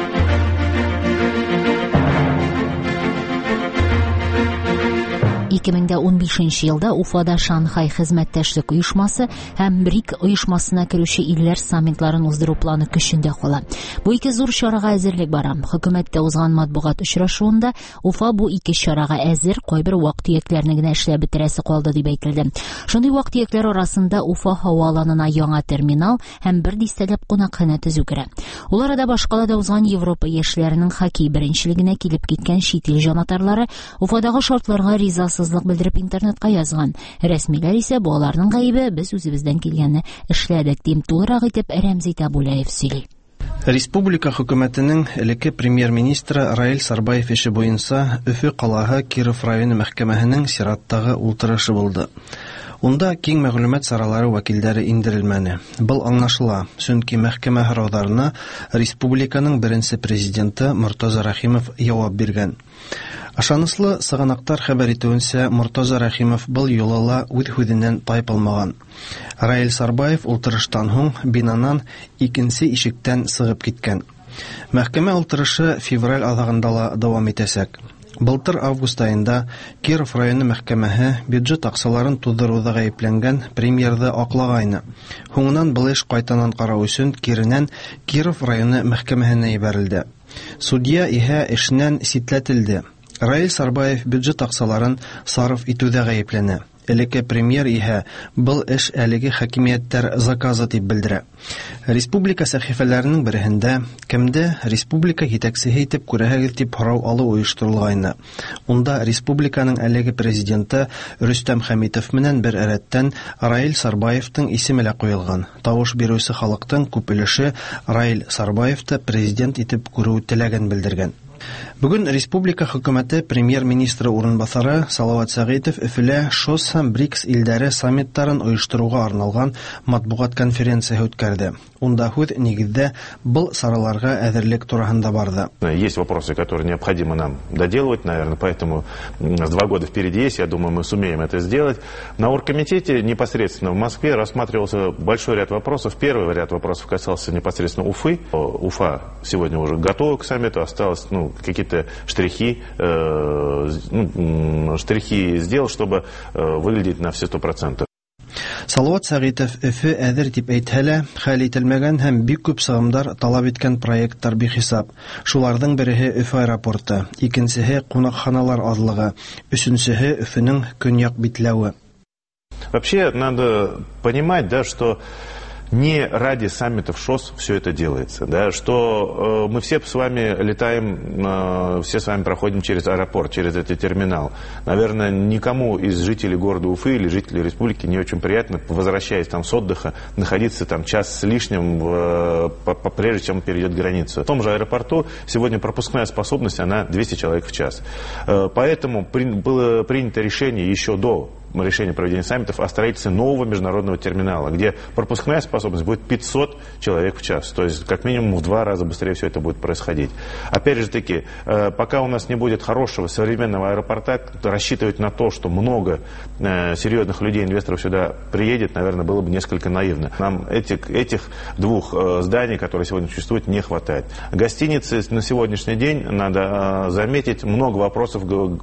ике мең унбишенче елда Уфада Шанхай хезмәттәшлек оешмасы һәм БРИК оешмасына керүче илләр саммитларын уздыру планы көчендә кала. Бу ике зур чарага әзерлек бара. Хөкүмәттә узган матбугат очрашуында Уфа бу ике чарага әзер, кайбер вак-төякләрне генә эшләп бетерәсе калды дип әйтелде. Шундый вак-төякләр арасында Уфа һаваланына яңа терминал һәм бер дистәләп кунакханә төзү керә. Ул арада башкалада узган Европа яшьләренең хоккей беренчелегенә килеп киткән чит ил җанатарлары Уфадагы шартларга ризасыз белдереп интернетка язган. Рәсмиләр исә бу аларның гаебе, без үзебездән килгәнне эшләдек дип тулырак итеп Рәмзи Табулаев сөйли. Республика хөкүмәтенең элекке премьер-министры Раил Сарбаев эше буенча Өфе калаһы Киров районы мәхкәмәһенең сираттагы утырышы булды. Унда киң мәгълүмат саралары вәкилләре индерелмәне. Был аңлашыла, чөнки мәхкәмә һорауларына республиканың беренче президенты Муртаза Рахимов яуап биргән. Ашаныслы сыганактар хәбәр итүенчә, Муртаза Рахимов был юлыла үз һүзеннән тайпылмаган. Раил Сарбаев ултырыштан һуң бинанан икенче ишектән сыгып киткән. Мәхкәмә ултырышы февраль азагында ла дәвам итәчәк. Былтыр август айында Киров районы мәхкәмәһе бюджет акчаларын туздыруда гаепләнгән премьерды аклагайны. Һуңнан был эш кайтанан карау өчен киренән Киров районы мәхкәмәһенә ибәрелде. Судья иһә эшеннән ситләтелде. Раил Сарбаев бюджет акчаларын сарыф итүдә гаепләнә. Элекке премьер иһә был эш әлеге хакимияттәр заказы дип белдерә. Республика сәхифәләренең берәһендә кемдә республика җитәкчесе итеп күрәһегез дип һорау алу оештырылгайны. Унда республиканың әлеге президенты Рөстәм Хәмитов менән бер рәттән Раил Сарбаевтың исеме лә куелган. Тавыш бирүче халыктың күп өлеше Раил Сарбаевты президент итеп күрү теләген белдергән. Бүген республика хөкүмәте премьер-министры урынбасары Салават Сәгыйтов Өфөлә ШОС һәм БРИКС илләре саммиттарын оештыруга арналган матбугат конференция үткәрде. Унда һүз нигездә был сараларга әзерлек тураһында барды. Есть вопросы, которые необходимо нам доделывать, наверное, поэтому с два года впереди есть, я думаю, мы сумеем это сделать. На оргкомитете непосредственно в Москве рассматривался большой ряд вопросов. Первый ряд вопросов касался непосредственно Уфы. Уфа сегодня уже готова к саммиту, осталось ну, какие-то штрихи, э, ну, штрихи сделал, чтобы э, выглядеть на все сто процентов. Салават Сәгыйтов Өфө әзер дип әйтһә лә, хәл ителмәгән һәм бик күп сыгымдар талап иткән проекттар бихисап. Шуларның береһе Өфө аэропорты, икенчеһе кунакханалар азлыгы, өченчеһе Өфөнең көньяк битләве. Вообще надо понимать, да, что не ради саммитов ШОС все это делается, да, что э, мы все с вами летаем, э, все с вами проходим через аэропорт, через этот терминал. Наверное, никому из жителей города Уфы или жителей республики не очень приятно, возвращаясь там с отдыха, находиться там час с лишним, э, по, по, прежде чем он перейдет границу. В том же аэропорту сегодня пропускная способность, она двести человек в час. Э, поэтому при, было принято решение еще до решение проведения саммитов о строительстве нового международного терминала, где пропускная способность будет пятьсот человек в час. То есть, как минимум, в два раза быстрее все это будет происходить. Опять же таки, пока у нас не будет хорошего современного аэропорта, рассчитывать на то, что много серьезных людей, инвесторов сюда приедет, наверное, было бы несколько наивно. Нам этих, этих двух зданий, которые сегодня существуют, не хватает. Гостиницы на сегодняшний день, надо заметить, много вопросов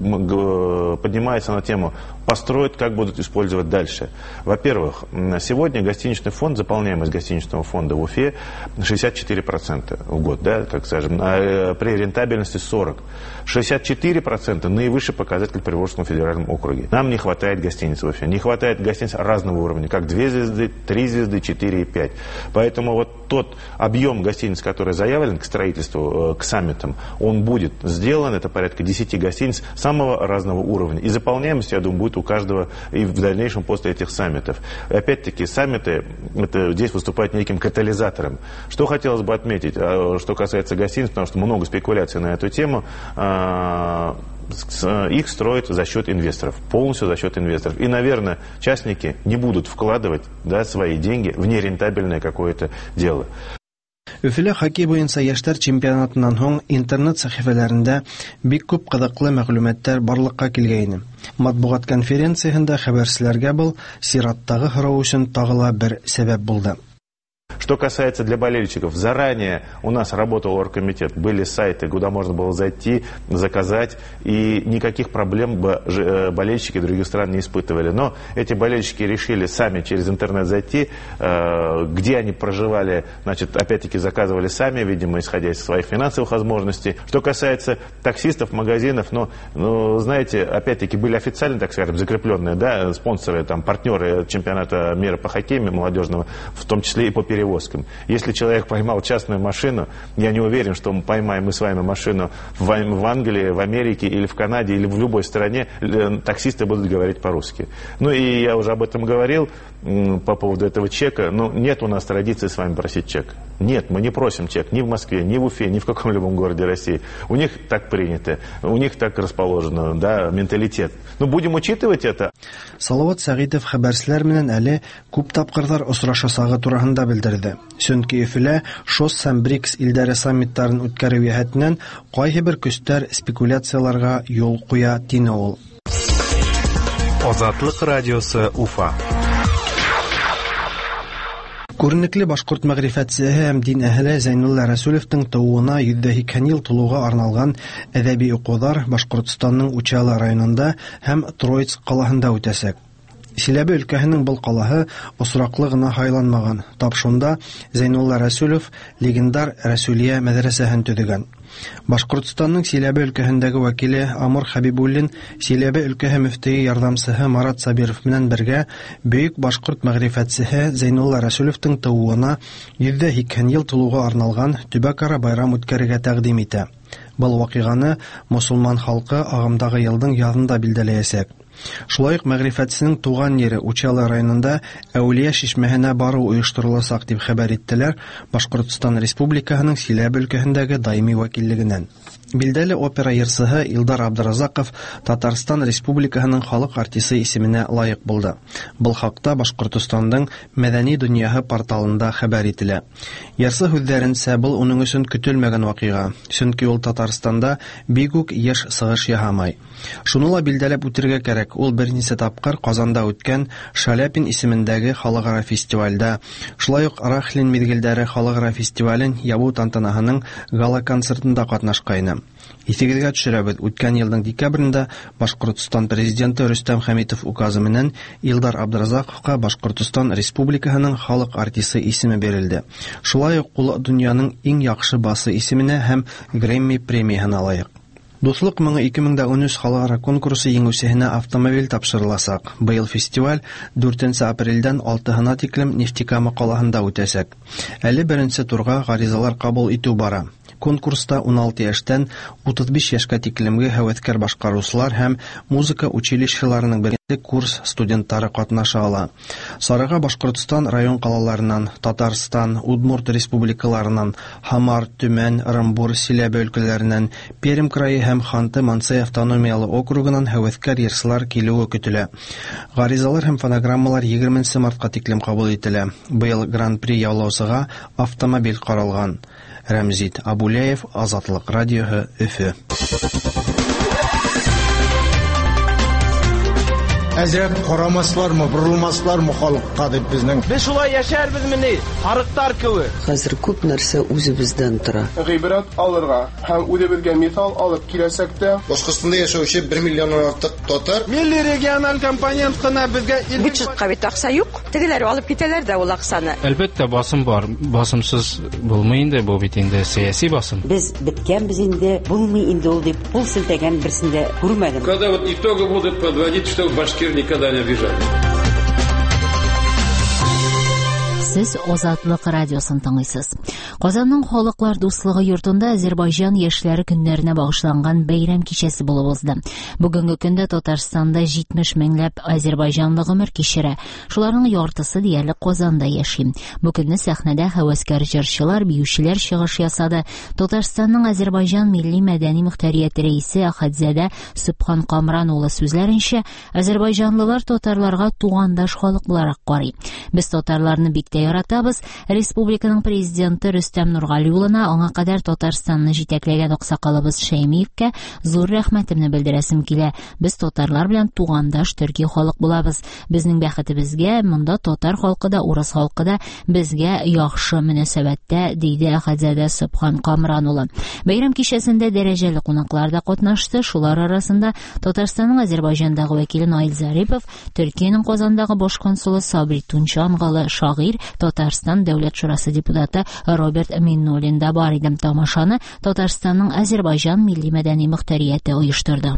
поднимается на тему построить, как будут использовать дальше. Во-первых, сегодня гостиничный фонд, заполняемость гостиничного фонда в Уфе шестьдесят четыре процента в год, да, так скажем, а при рентабельности сорок процентов. шестьдесят четыре процента наивысший показатель в Приволжском федеральном округе. Нам не хватает гостиниц в Уфе. Не хватает гостиниц разного уровня, как две звезды, три звезды, четыре и пять. Поэтому вот тот объем гостиниц, который заявлен к строительству, к саммитам, он будет сделан. Это порядка десяти гостиниц самого разного уровня. И заполняемость, я думаю, будет у каждого и в дальнейшем после этих саммитов. Опять-таки, саммиты это здесь выступают неким катализатором. Что хотелось бы отметить, что касается гостиниц, потому что много спекуляций на эту тему, их строят за счет инвесторов, полностью за счет инвесторов. И, наверное, частники не будут вкладывать, да, свои деньги в нерентабельное какое-то дело. Өфөлә хоккей буенча яшьләр чемпионатыннан һуң интернет сәхифәләрендә бик күп кызыклы мәгълүматлар барлыкка килгәйне. Матбугат конференциясендә хәбәрчеләргә был сираттагы һорау өчен тагыла бер сәбәп булды. Что касается для болельщиков, заранее у нас работал оргкомитет, были сайты, куда можно было зайти, заказать, и никаких проблем болельщики других стран не испытывали. Но эти болельщики решили сами через интернет зайти, где они проживали, значит, опять-таки заказывали сами, видимо, исходя из своих финансовых возможностей. Что касается таксистов, магазинов, ну, ну знаете, опять-таки были официально, так скажем, закрепленные, да, спонсоры, там, партнеры чемпионата мира по хоккею молодежного, в том числе и по перевозкам. Если человек поймал частную машину, я не уверен, что мы поймаем мы с вами машину в, в Англии, в Америке или в Канаде или в любой стране, таксисты будут говорить по-русски. Ну и я уже об этом говорил по поводу этого чека. Ну, нет у нас традиции с вами просить чек. Нет, мы не просим чек ни в Москве, ни в Уфе, ни в каком-либо городе России. У них так принято, у них так расположено, да, менталитет. Но будем учитывать это. Салават Сәгыйтов хәбәрселәр менән әле күп тапкырлар очрашасагы турында белдерде. Чөнки Өфөлә ШОС һәм БРИКС илләре саммиттарын үткәрү яһәтеннән кайһы бер көстәр спекуляцияларга юл куя дине ул. Азатлык радиосы Уфа. Күренекле башкорт мәгърифәтчесе һәм дин әһеле Зәйнулла Рәсүлевтең тууына йөз икән ел тулуга арналган әдәби укулар Башкортстанның Учалы районында һәм Троицк калаһында үтәсәк. Силәбе өлкәһенең был калаһы осраклы гына хайланмаган. Тапшында Зәйнулла Рәсүлев легендар Рәсүлия мәдрәсәһен төзегән. Башкортстанның Силәбе өлкәһендәге вәкиле Амур Хәбибуллин Силәбе өлкәһе мөфтие ярдәмчесе Марат Сабиров белән бергә бөек башкорт мәгърифәтчесе Зәйнулла Рәсүлевтең тууына йөз икән ел тулуга арналган Төбәкара байрам үткәрергә тәкъдим итә. Был вакыйганы мөселман халкы агымдагы елның язында билдәләячәк. Шулай ук мәгърифәтчесенең туган ере Учалы районында Әүлия чишмәһенә бару оештырылачак дип хәбәр иттеләр Башкортстан Республикаһының Силәбе өлкәһендәге даими вәкиллегеннән. Билдәле опера йырчысы Илдар Абдразаков Татарстан Республикаһының халык артисты исеменә лаек булды. Был хакта Башкортстанның Мәдәни дөньяһы порталында хәбәр ителә. Йырчы сүзләренчә, бу уның өчен көтелмәгән вакыйга, чөнки ул Татарстанда бик үк яшь сыгыш яһамай. Шуны ла билдәләп үтәргә кирәк, ул берничә тапкыр Казанда үткән Шаляпин исемендәге халыкара фестивальдә, шулай ук Рахлин мизгелдәре халыкара фестивален ябу тантанаһының гала концертында катнашкан. Исегезгә төшерәбез, үткән елның декабрендә Башкортстан президенты Рөстәм Хәмитов указы менән Илдар Абдразаковка Башкортстан Республикаһының халык артисты исеме бирелде. Шулай ук ул дөньяның иң яхшы басы исеменә һәм Грэмми премиясына лаек. Дуслык моңы ике мең унөч халыкара конкурсы җиңүчесенә автомобиль тапшырылачак. Быел фестиваль дүртенче апрельдән алтыһына тиклем Нефтекама калаһында үтәчәк. Әле беренче турга гаризалар кабул итү бара. Конкурста ун алты яшьтән утыз биш яшькә тиклемге һәвәскәр башкаручылар һәм музыка училищеларының беренче курс студентлары катнаша ала. Сарыга Башкортстан район калаларыннан, Татарстан, Удмурт республикаларыннан, Хамар, Төмән, Ырымбур, Силәбе өлкәләреннән, Пермь крае һәм Ханты-Мансый автономиялы округынан һәвәскәр йырчылар килүе көтелә. Гаризалар һәм фонограммалар егерменче мартка тиклем кабул ителә. Быел гран-при яулаучыга автомобиль каралган. Рәмзит Абулеев, Азатлык радиоһы, Өфө. Әзрәк карамаслармы, бурылмаслармы халыкка дип безнең. Без шулай яшәрбез мени, харыктар кеби. Хәзер күп нәрсә үзебездән тора. Гыйбрат алырга һәм үзебезгә мисал алып киләсәк тә, Башкортстанда яшәүче бер миллионнан артык татар милли региональ компонент кына безгә бюджетка бит акча юк. Тегеләр алып китәләр дә ул акчаны. Әлбәттә басым бар. Басымсыз булмый инде бу бит инде сиясәт басым. Без биткәнбез инде, булмый инде ул дип кул селтәгән берсендә күрмәдем. Когда вот итоги будут подводить, что Башкир никогда не обижали. Сез Азатлык радиосын тыңлыйсыз. Казанның халыклар дуслыгы йортында Азербайҗан яшьләре көннәренә багышланган бәйрәм кичәсе булып узды. Бүгенге көндә Татарстанда җитмеш меңләп азербайҗанлы гомер кичерә. Шуларның яртысы диярлек Казанда яши. Бу көнне сәхнәдә һәвәскәр җырчылар, биючеләр чыгыш ясады. Татарстанның Азербайҗан милли мәдәни мөхтәрияте рәисе Ахадзадә Субхан Камран улы сүзләренчә, азербайҗанлылар татарларга тугандаш халык буларак карый. Без татарларны бик яратабыз. Республиканың президенты Рөстәм Нургали улына, аңа кадәр Татарстанны җитәкләгән аксакалыбыз Шәймиевкә зур рәхмәтемне белдерәсем килә. Без татарлар белән тугандаш төрки халык булабыз. Безнең бәхетебезгә монда татар халкы да, урыс халкы да безгә яхшы мөнәсәбәттә, диде Ахадзадә Субхан Камран улы. Бәйрәм кичәсендә дәрәҗәле кунаклар да катнашты. Шулар арасында Татарстанның Азербайҗандагы вәкиле Наил Зарипов, Төркиянең Казандагы баш консулы Сабри Тунчангалы, шагыйрь, Татарстан Дәүләт шурасы депутаты Роберт Миннуллин да бар иде. Тамашаны Татарстанның Азербайҗан милли мәдәни мөхтәрияте оештырды.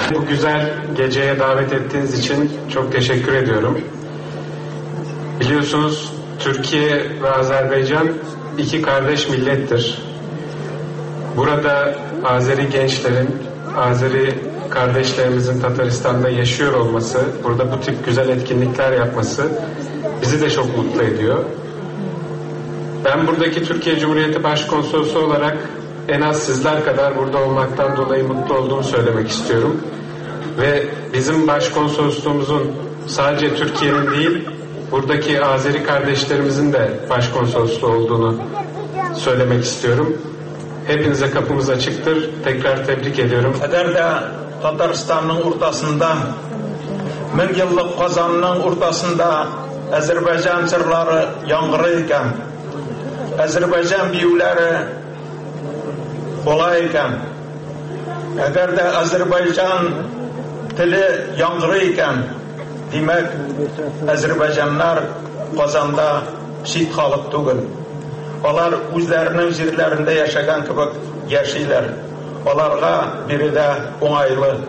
Bu güzel geceye davet ettiğiniz için çok teşekkür ediyorum. Biliyorsunuz Türkiye ve Azerbaycan iki kardeş millettir. Burada Azeri gençlerin, Azeri kardeşlerimizin Tataristan'da yaşıyor olması, burada bu tip güzel etkinlikler yapması bizi de çok mutlu ediyor. Ben buradaki Türkiye Cumhuriyeti Başkonsolosu olarak en az sizler kadar burada olmaktan dolayı mutlu olduğumu söylemek istiyorum. Ve bizim başkonsolosluğumuzun sadece Türkiye'nin değil, buradaki Azeri kardeşlerimizin de başkonsolosluğu olduğunu söylemek istiyorum. Hepinize kapımız açıktır. Tekrar tebrik ediyorum. Eğer de Tataristan'ın ortasında, min yıllık Kazan'ın ortasında Azerbaycan sırları yangırıyken, Azerbaycan biyuları olayken, eğer de Azerbaycan tili yangırıyken, demek Azerbaycanlar Kazan'da şit kalıp değil. Onlar özlerinin yerlerinde yaşayan kibik yaşaylar. Onlarga biri de onaylı.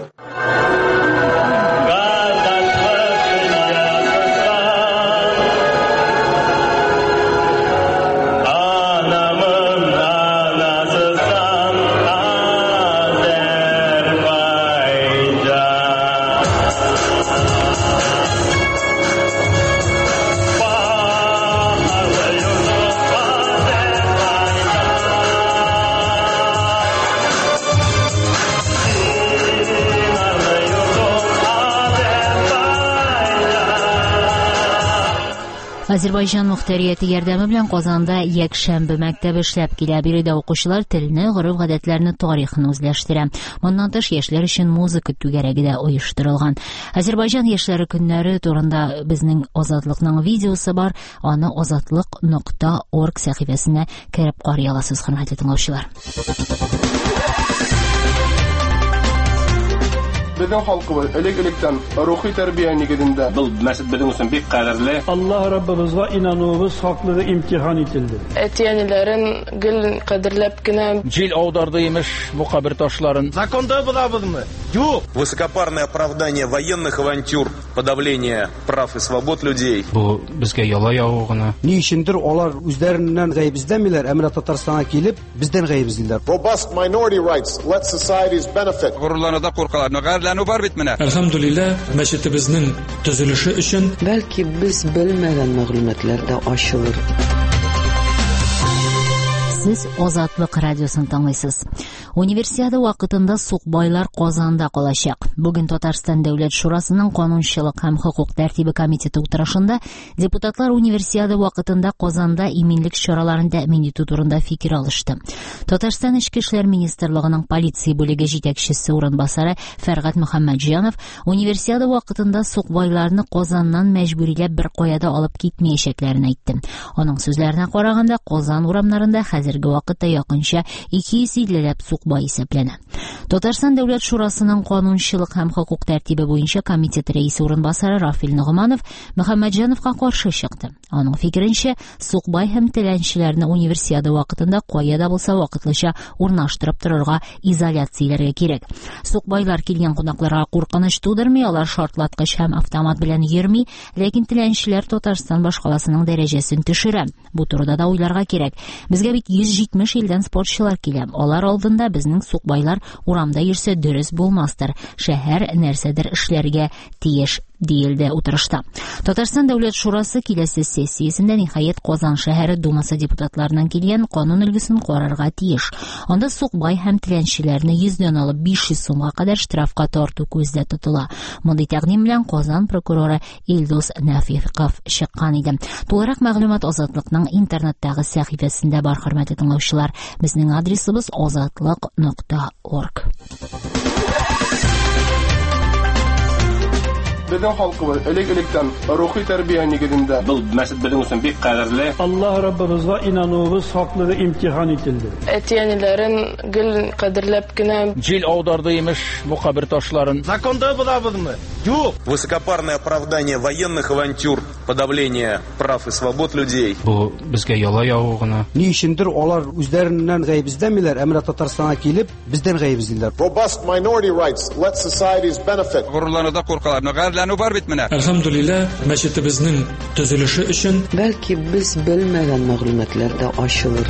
Azerbaycan muxtariyəti yardımı bilan Qozanda yakşənbə məktəbi эшләп килә. Биредә укучылар телне, гореф-гадәтләрне, тарихны үзләштерә. Моннан тыш яшьләр өчен музыка түгәрәге дә оештырылган. Азербайҗан яшьләре көннәре турында безнең Азатлыкның видеосы бар. Аны азатлык нокта орг сәхифәсенә кирип карый аласыз, хөрмәтле тыңлаучылар. Bizning xalqimiz элек-электән рухи тәрбия нигезендә. Бұл мәсәл безнең өчен бик кадерле. Allah Rabbimizға inanуыбыз хаклыгы имтихан ителде. Әтиәниләрен гел кадерләп кенә Җил аударды имеш бу кабер ташларын. Законда булабызмы? Юк. Высокопарное оправдание военных авантюр, подавление прав и свобод людей. Бу безгә яла яву гына. Ни өчендер алар үзләреннән гаебездәмиләр, әмма Татарстанга килеп, бездән гаебездиләр. Robust minority rights let societies benefit. Гурурлануда куркалар. Elhamdülillah, мәчетебезнең төзелеше өчен Бәлки без белмәгән мәгълүматлар да ачылыр. Сез Азатлык радиосын тыңлыйсыз. Универсиада вакытында Сукбайлар Казанда калачак. Бүген Татарстан Дәүләт Шурасының Канунчылык һәм хукук тәртибе комитеты утырышында депутатлар Универсиада вакытында Казанда иминлек чараларын тәэмин итү турында фикер алышты. Татарстан Ички эшләр министрлыгының полиция бүлеге җитәкчесе урынбасары Фәргать Мөхәммәтҗанов Универсиада вакытында Сукбайларны Казаннан мәҗбүриләп бер каяда алып китмәячәкләрен әйтте. Аның сүзләренә караганда, Казан урамнарында хәзерге вакытта якынча ике йөз иллеләп Сукбай исәпләнә. Татарстан Дәүләт Шурасының Канунчылык һәм хукук тәртибе буенча комитет рәисе урынбасары Рафил Нугманов Мөхәммәтҗановка каршы чыкты. Аның фикеренчә, Сукбай һәм теләнчеләрне Универсиада вакытында каяда булса вакытлыча урнаштырып торырга изоляцияләргә кирәк. Сукбайлар килгән кунакларга куркыныч тудырмый, алар шартлаткыч һәм автомат белән йөрми, ләкин теләнчеләр Татарстан башкаласының дәрәҗәсен төшерә. Бу турыда да уйларга кирәк. Безгә бит йөз җитмеш илдән спортчылар килә. Алар алдында безнең Сукбайлар урамда йөрсә дөрес булмастыр. Шәһәр нәрсәдер эшләргә тиеш диелде утырышта. Татарстан Дәүләт Шурасы киләсе сессиясендә ниһаять Казан шәһәре думасы депутатларының килгән канун өлгесен карарга тиеш. Анда Сукбай һәм теләнчеләрне йөздән алып биш йөз сумга кадәр штрафка тарту күздә тотыла. Мондый тәкъдим белән Казан прокуроры Илдус Нафиков чыккан иде. Тулырак мәгълүмат Азатлыкның интернеттагы сәхифәсендә бар, хөрмәтле тыңлаучылар. Безнең адресыбыз азатлык нокта орг. Безнең халкыбыз элек-электән рухи тәрбия нигезендә. Бұл мәсет безнең өчен бик кадерле. Allah Rabbimizga inanuvımız haklı imtihan edildi. Әтиәниләрен гел кадерләп кенә Җил аударды имеш бу кабер ташларын. Законда булабызмы? Юк. Высокопарное оправдание военных авантюр, подавление прав и свобод людей. Бу безгә яла ягу гына. Ни өчендер алар үзләреннән гаебездәмиләр, әмма Татарстанга килеп, бездән гаебездиләр. Robust minority rights let societies benefit. Горурлануда куркалар, гайрләнү бар бит менә. Әлхәмдүлилләh, мәчетебезнең төзелеше өчен Бәлки без белмәгән мәгълүматлар да ачылыр.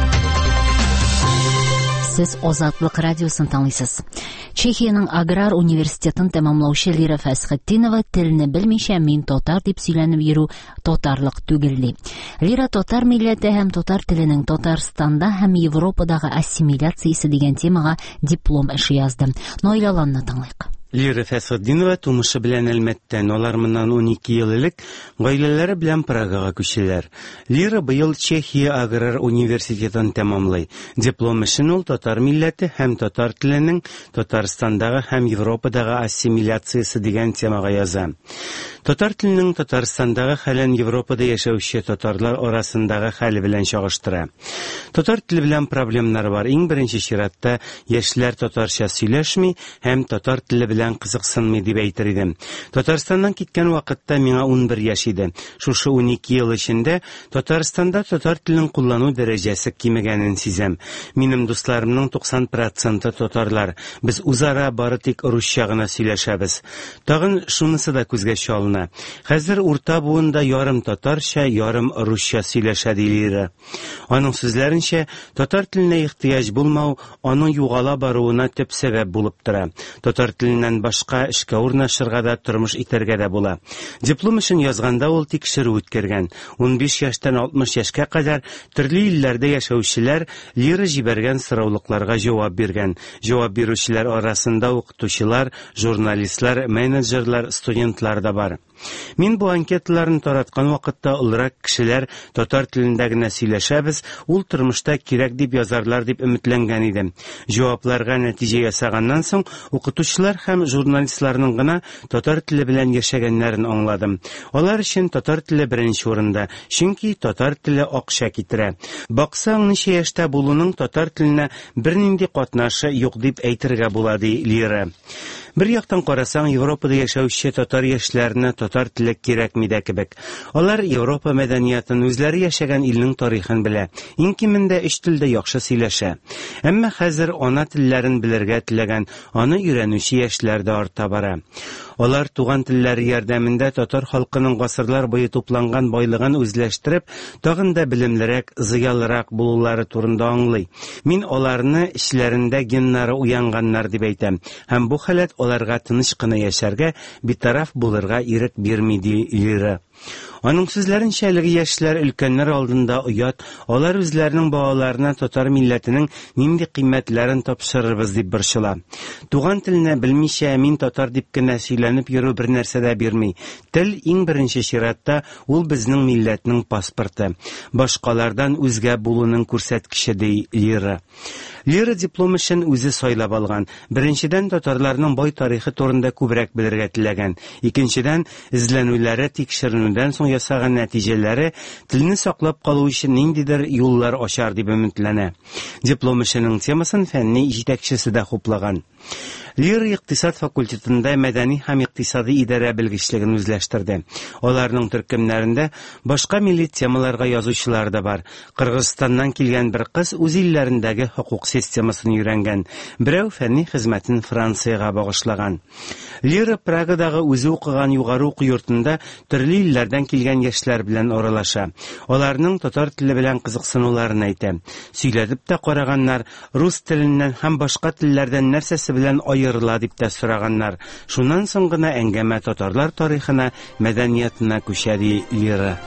Сез Азатлык радиосын тыңлыйсыз. Чехияның аграр университетын тәмамлаучы Лира Фәсхетдинова телне белмичә мин татар дип сөйләнеп йөрү татарлык түгелли. Лира татар милләте һәм татар теленең Татарстанда һәм Европадагы ассимиляциясе дигән темага диплом эше язды. Нойлаланны тыңлыйк. Лира Фәсхетдинова тумышы белән Әлмәттән, алар моннан унике ел элек гаиләләре белән Прагага күчәләр. Лира быел Чехия аграр университетын тәмамлый. Диплом эшен ул татар милләте һәм татар теленең Татарстандагы һәм Европадагы ассимиляциясе дигән темага яза. Татар теленең Татарстандагы хәлен Европада яшәүче татарлар арасындагы хәле белән чагыштыра. Татар теле белән проблемалар бар. Иң беренче чиратта яшьләр татарча сөйләшми һәм татар теле белән кызыксынмый дип әйтер идем. Татарстаннан киткән вакытта миңа унбер яшь иде. Шушы унике ел эчендә Татарстанда татар телен куллану дәрәҗәсе кимегәнен сизәм. Минем дусларымның туксан проценты татарлар. Без үзара бары тик русча гына сөйләшәбез. Тагын шунысы да күзгә чалына. Хәзер урта буында ярым татарча, ярым русча сөйләшә диләр. Аның сүзләренчә, татар теленә ихтыяҗ булмау аның югала баруына төп сәбәп булып тора. Татар теленнән башка эшкә урнашырга да, тормыш итәргә дә була. Диплом эшен язганда ул тикшерү үткәргән. унбиш яшьтән алтмыш яшькә кадәр төрле илләрдә яшәүчеләр Лира җибәргән сораулыкларга җавап биргән. Җавап бирүчеләр арасында укытучылар, журналистлар, менеджерлар, студентлар да бар. Мин бу анкеталарны тараткан вакытта улрак кешеләр татар телендә генә сөйләшәбез, ул тормышта кирәк дип язарлар дип өметләнгән идем. Җавапларга нәтиҗә ясаганнан соң укытучылар һәм журналистларның гына татар теле белән яшәгәннәрен аңладым. Алар өчен татар теле беренче урында, чөнки татар теле акча китерә. Баксаң, ничә яшьтә булуның татар теленә бернинди катнашы юк дип әйтергә була ди Лира. Бер яктан карасаң, Европада яшәүче татар яшьләренә татар теле кирәкми дә кебек. Алар Европа мәдәниятын, үзләре яшәгән илнең тарихын белә. Иң кимендә өч телдә яхшы сөйләшә. Әмма хәзер ана телләрен белергә теләгән, аны өйрәнүче яшьләр дә арта бара. Алар туган телләре ярдәмендә татар халкының гасырлар буе тупланган байлыгын үзләштереп, тагын да белемлерәк, зыялырак булулары турында аңлый. Мин аларны эчләрендә геннары уянганнар дип әйтәм. Һәм бу халат аларга тыныч кына яшәргә, битараф булырга ирек бирми ди Лира. Аның сүзләренчә, әлеге яшьләр өлкәннәр алдында оят, алар үзләренең балаларына татар милләтенең нинди кыйммәтләрен тапшырырбыз дип борчыла. Туган теленә белмичә мин татар дип кенә сөйләнеп йөрү бер нәрсә дә бирми. Тел иң беренче чиратта ул безнең милләтнең паспорты. Башкалардан үзгә булуның күрсәткече ди Лира. Лира диплом өчен үзе сайлап алган. Беренчедән, татарларның бай тарихы турында күбрәк белергә теләгән. Икенчедән, эзләнүләре, тикшеренүдән соң ясаган нәтиҗәләре телне саклап калу өчен ниндидер юллар ачар дип өметләнә. Диплом эшенең темасын фәнни җитәкчесе дә хуплаган. Лира икътисад факультетында мәдәни һәм икътисади идарә белгечлеген үзләштерде. Аларның төркемнәрендә башка милли темаларга язучылар да бар. Кыргызстаннан килгән бер кыз үз илләрендәге хукук системасын өйрәнгән. Берәү фәнни хезмәтен Франциягә багышлаган. Лира Прагадагы үзе укыган югары уку йортында төрле илләрдән килгән яшьләр белән аралаша. Аларның татар теле белән кызыксынуларын әйтә. Сөйләтеп тә караганнар, рус теленнән һәм башка телләрдән нәрсәсе белән айырыла дип тә сораганнар. Шуннан соң гына әңгәмә татарлар тарихына, мәдәниятына күчә ди Лира.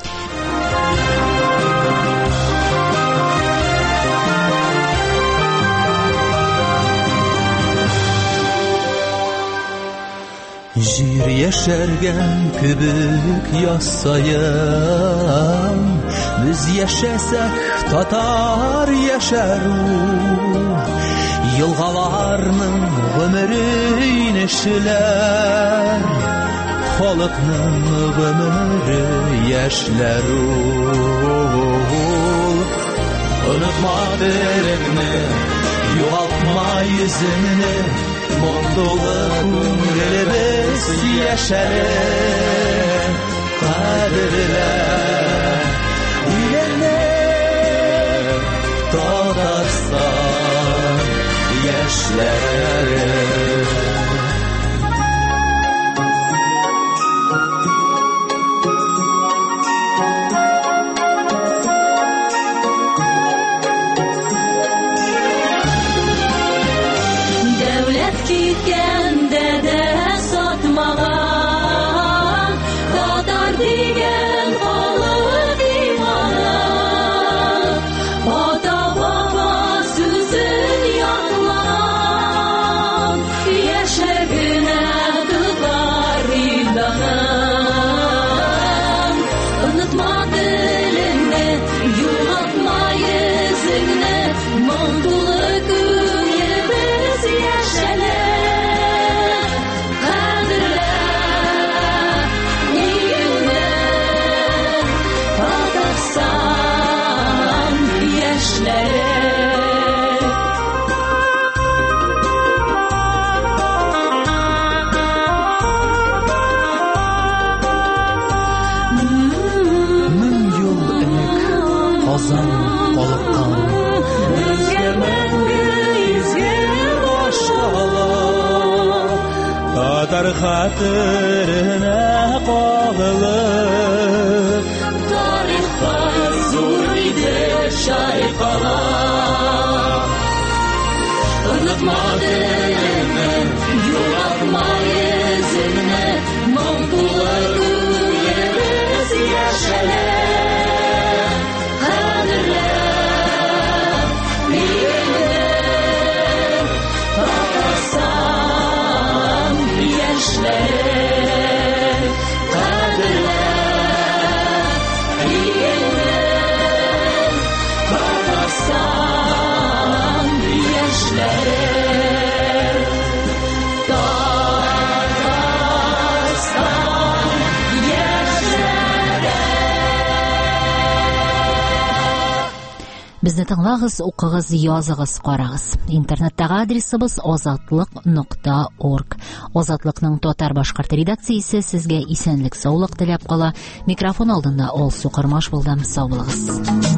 Җир яшәргән кебек ясаям, без яшәсәк татар яшәр ул. Елгаларның гомерен эшләр, халыкның гомере яшьләр ул. Онытма телеңне, югалтма йөзеңне, моңдулы күңелебез яшәре, кадерле илеңне, Татарстан яшьләре. Киткәндә дә сатмаган, татар дигән халык иманы, ата-баба сүзен яклан, яшәгенә тотар илдан. Онытма телеңне, югалтма йөзеңне, моңдулы күңелебез яшәре. Татар хатırına kağılır, tarixta zor idi şayqala. Unutma dilini, yo'latma yüzünü, moңdулы күңелебез яшәре. Кадерле илеңне, Татарстан яшьләре, кадерле илеңне, Татарстан яшьләре. Безне тыңлагыз, укыгыз, языгыз, карагыз. Интернеттагы адресыбыз азатлык нокта орг. Азатлыкның татар башкорт редакциясе сезгә исәнлек, саулык теләп кала. Микрофон алдында Алсу Кырмаш булдым. Сау булыгыз.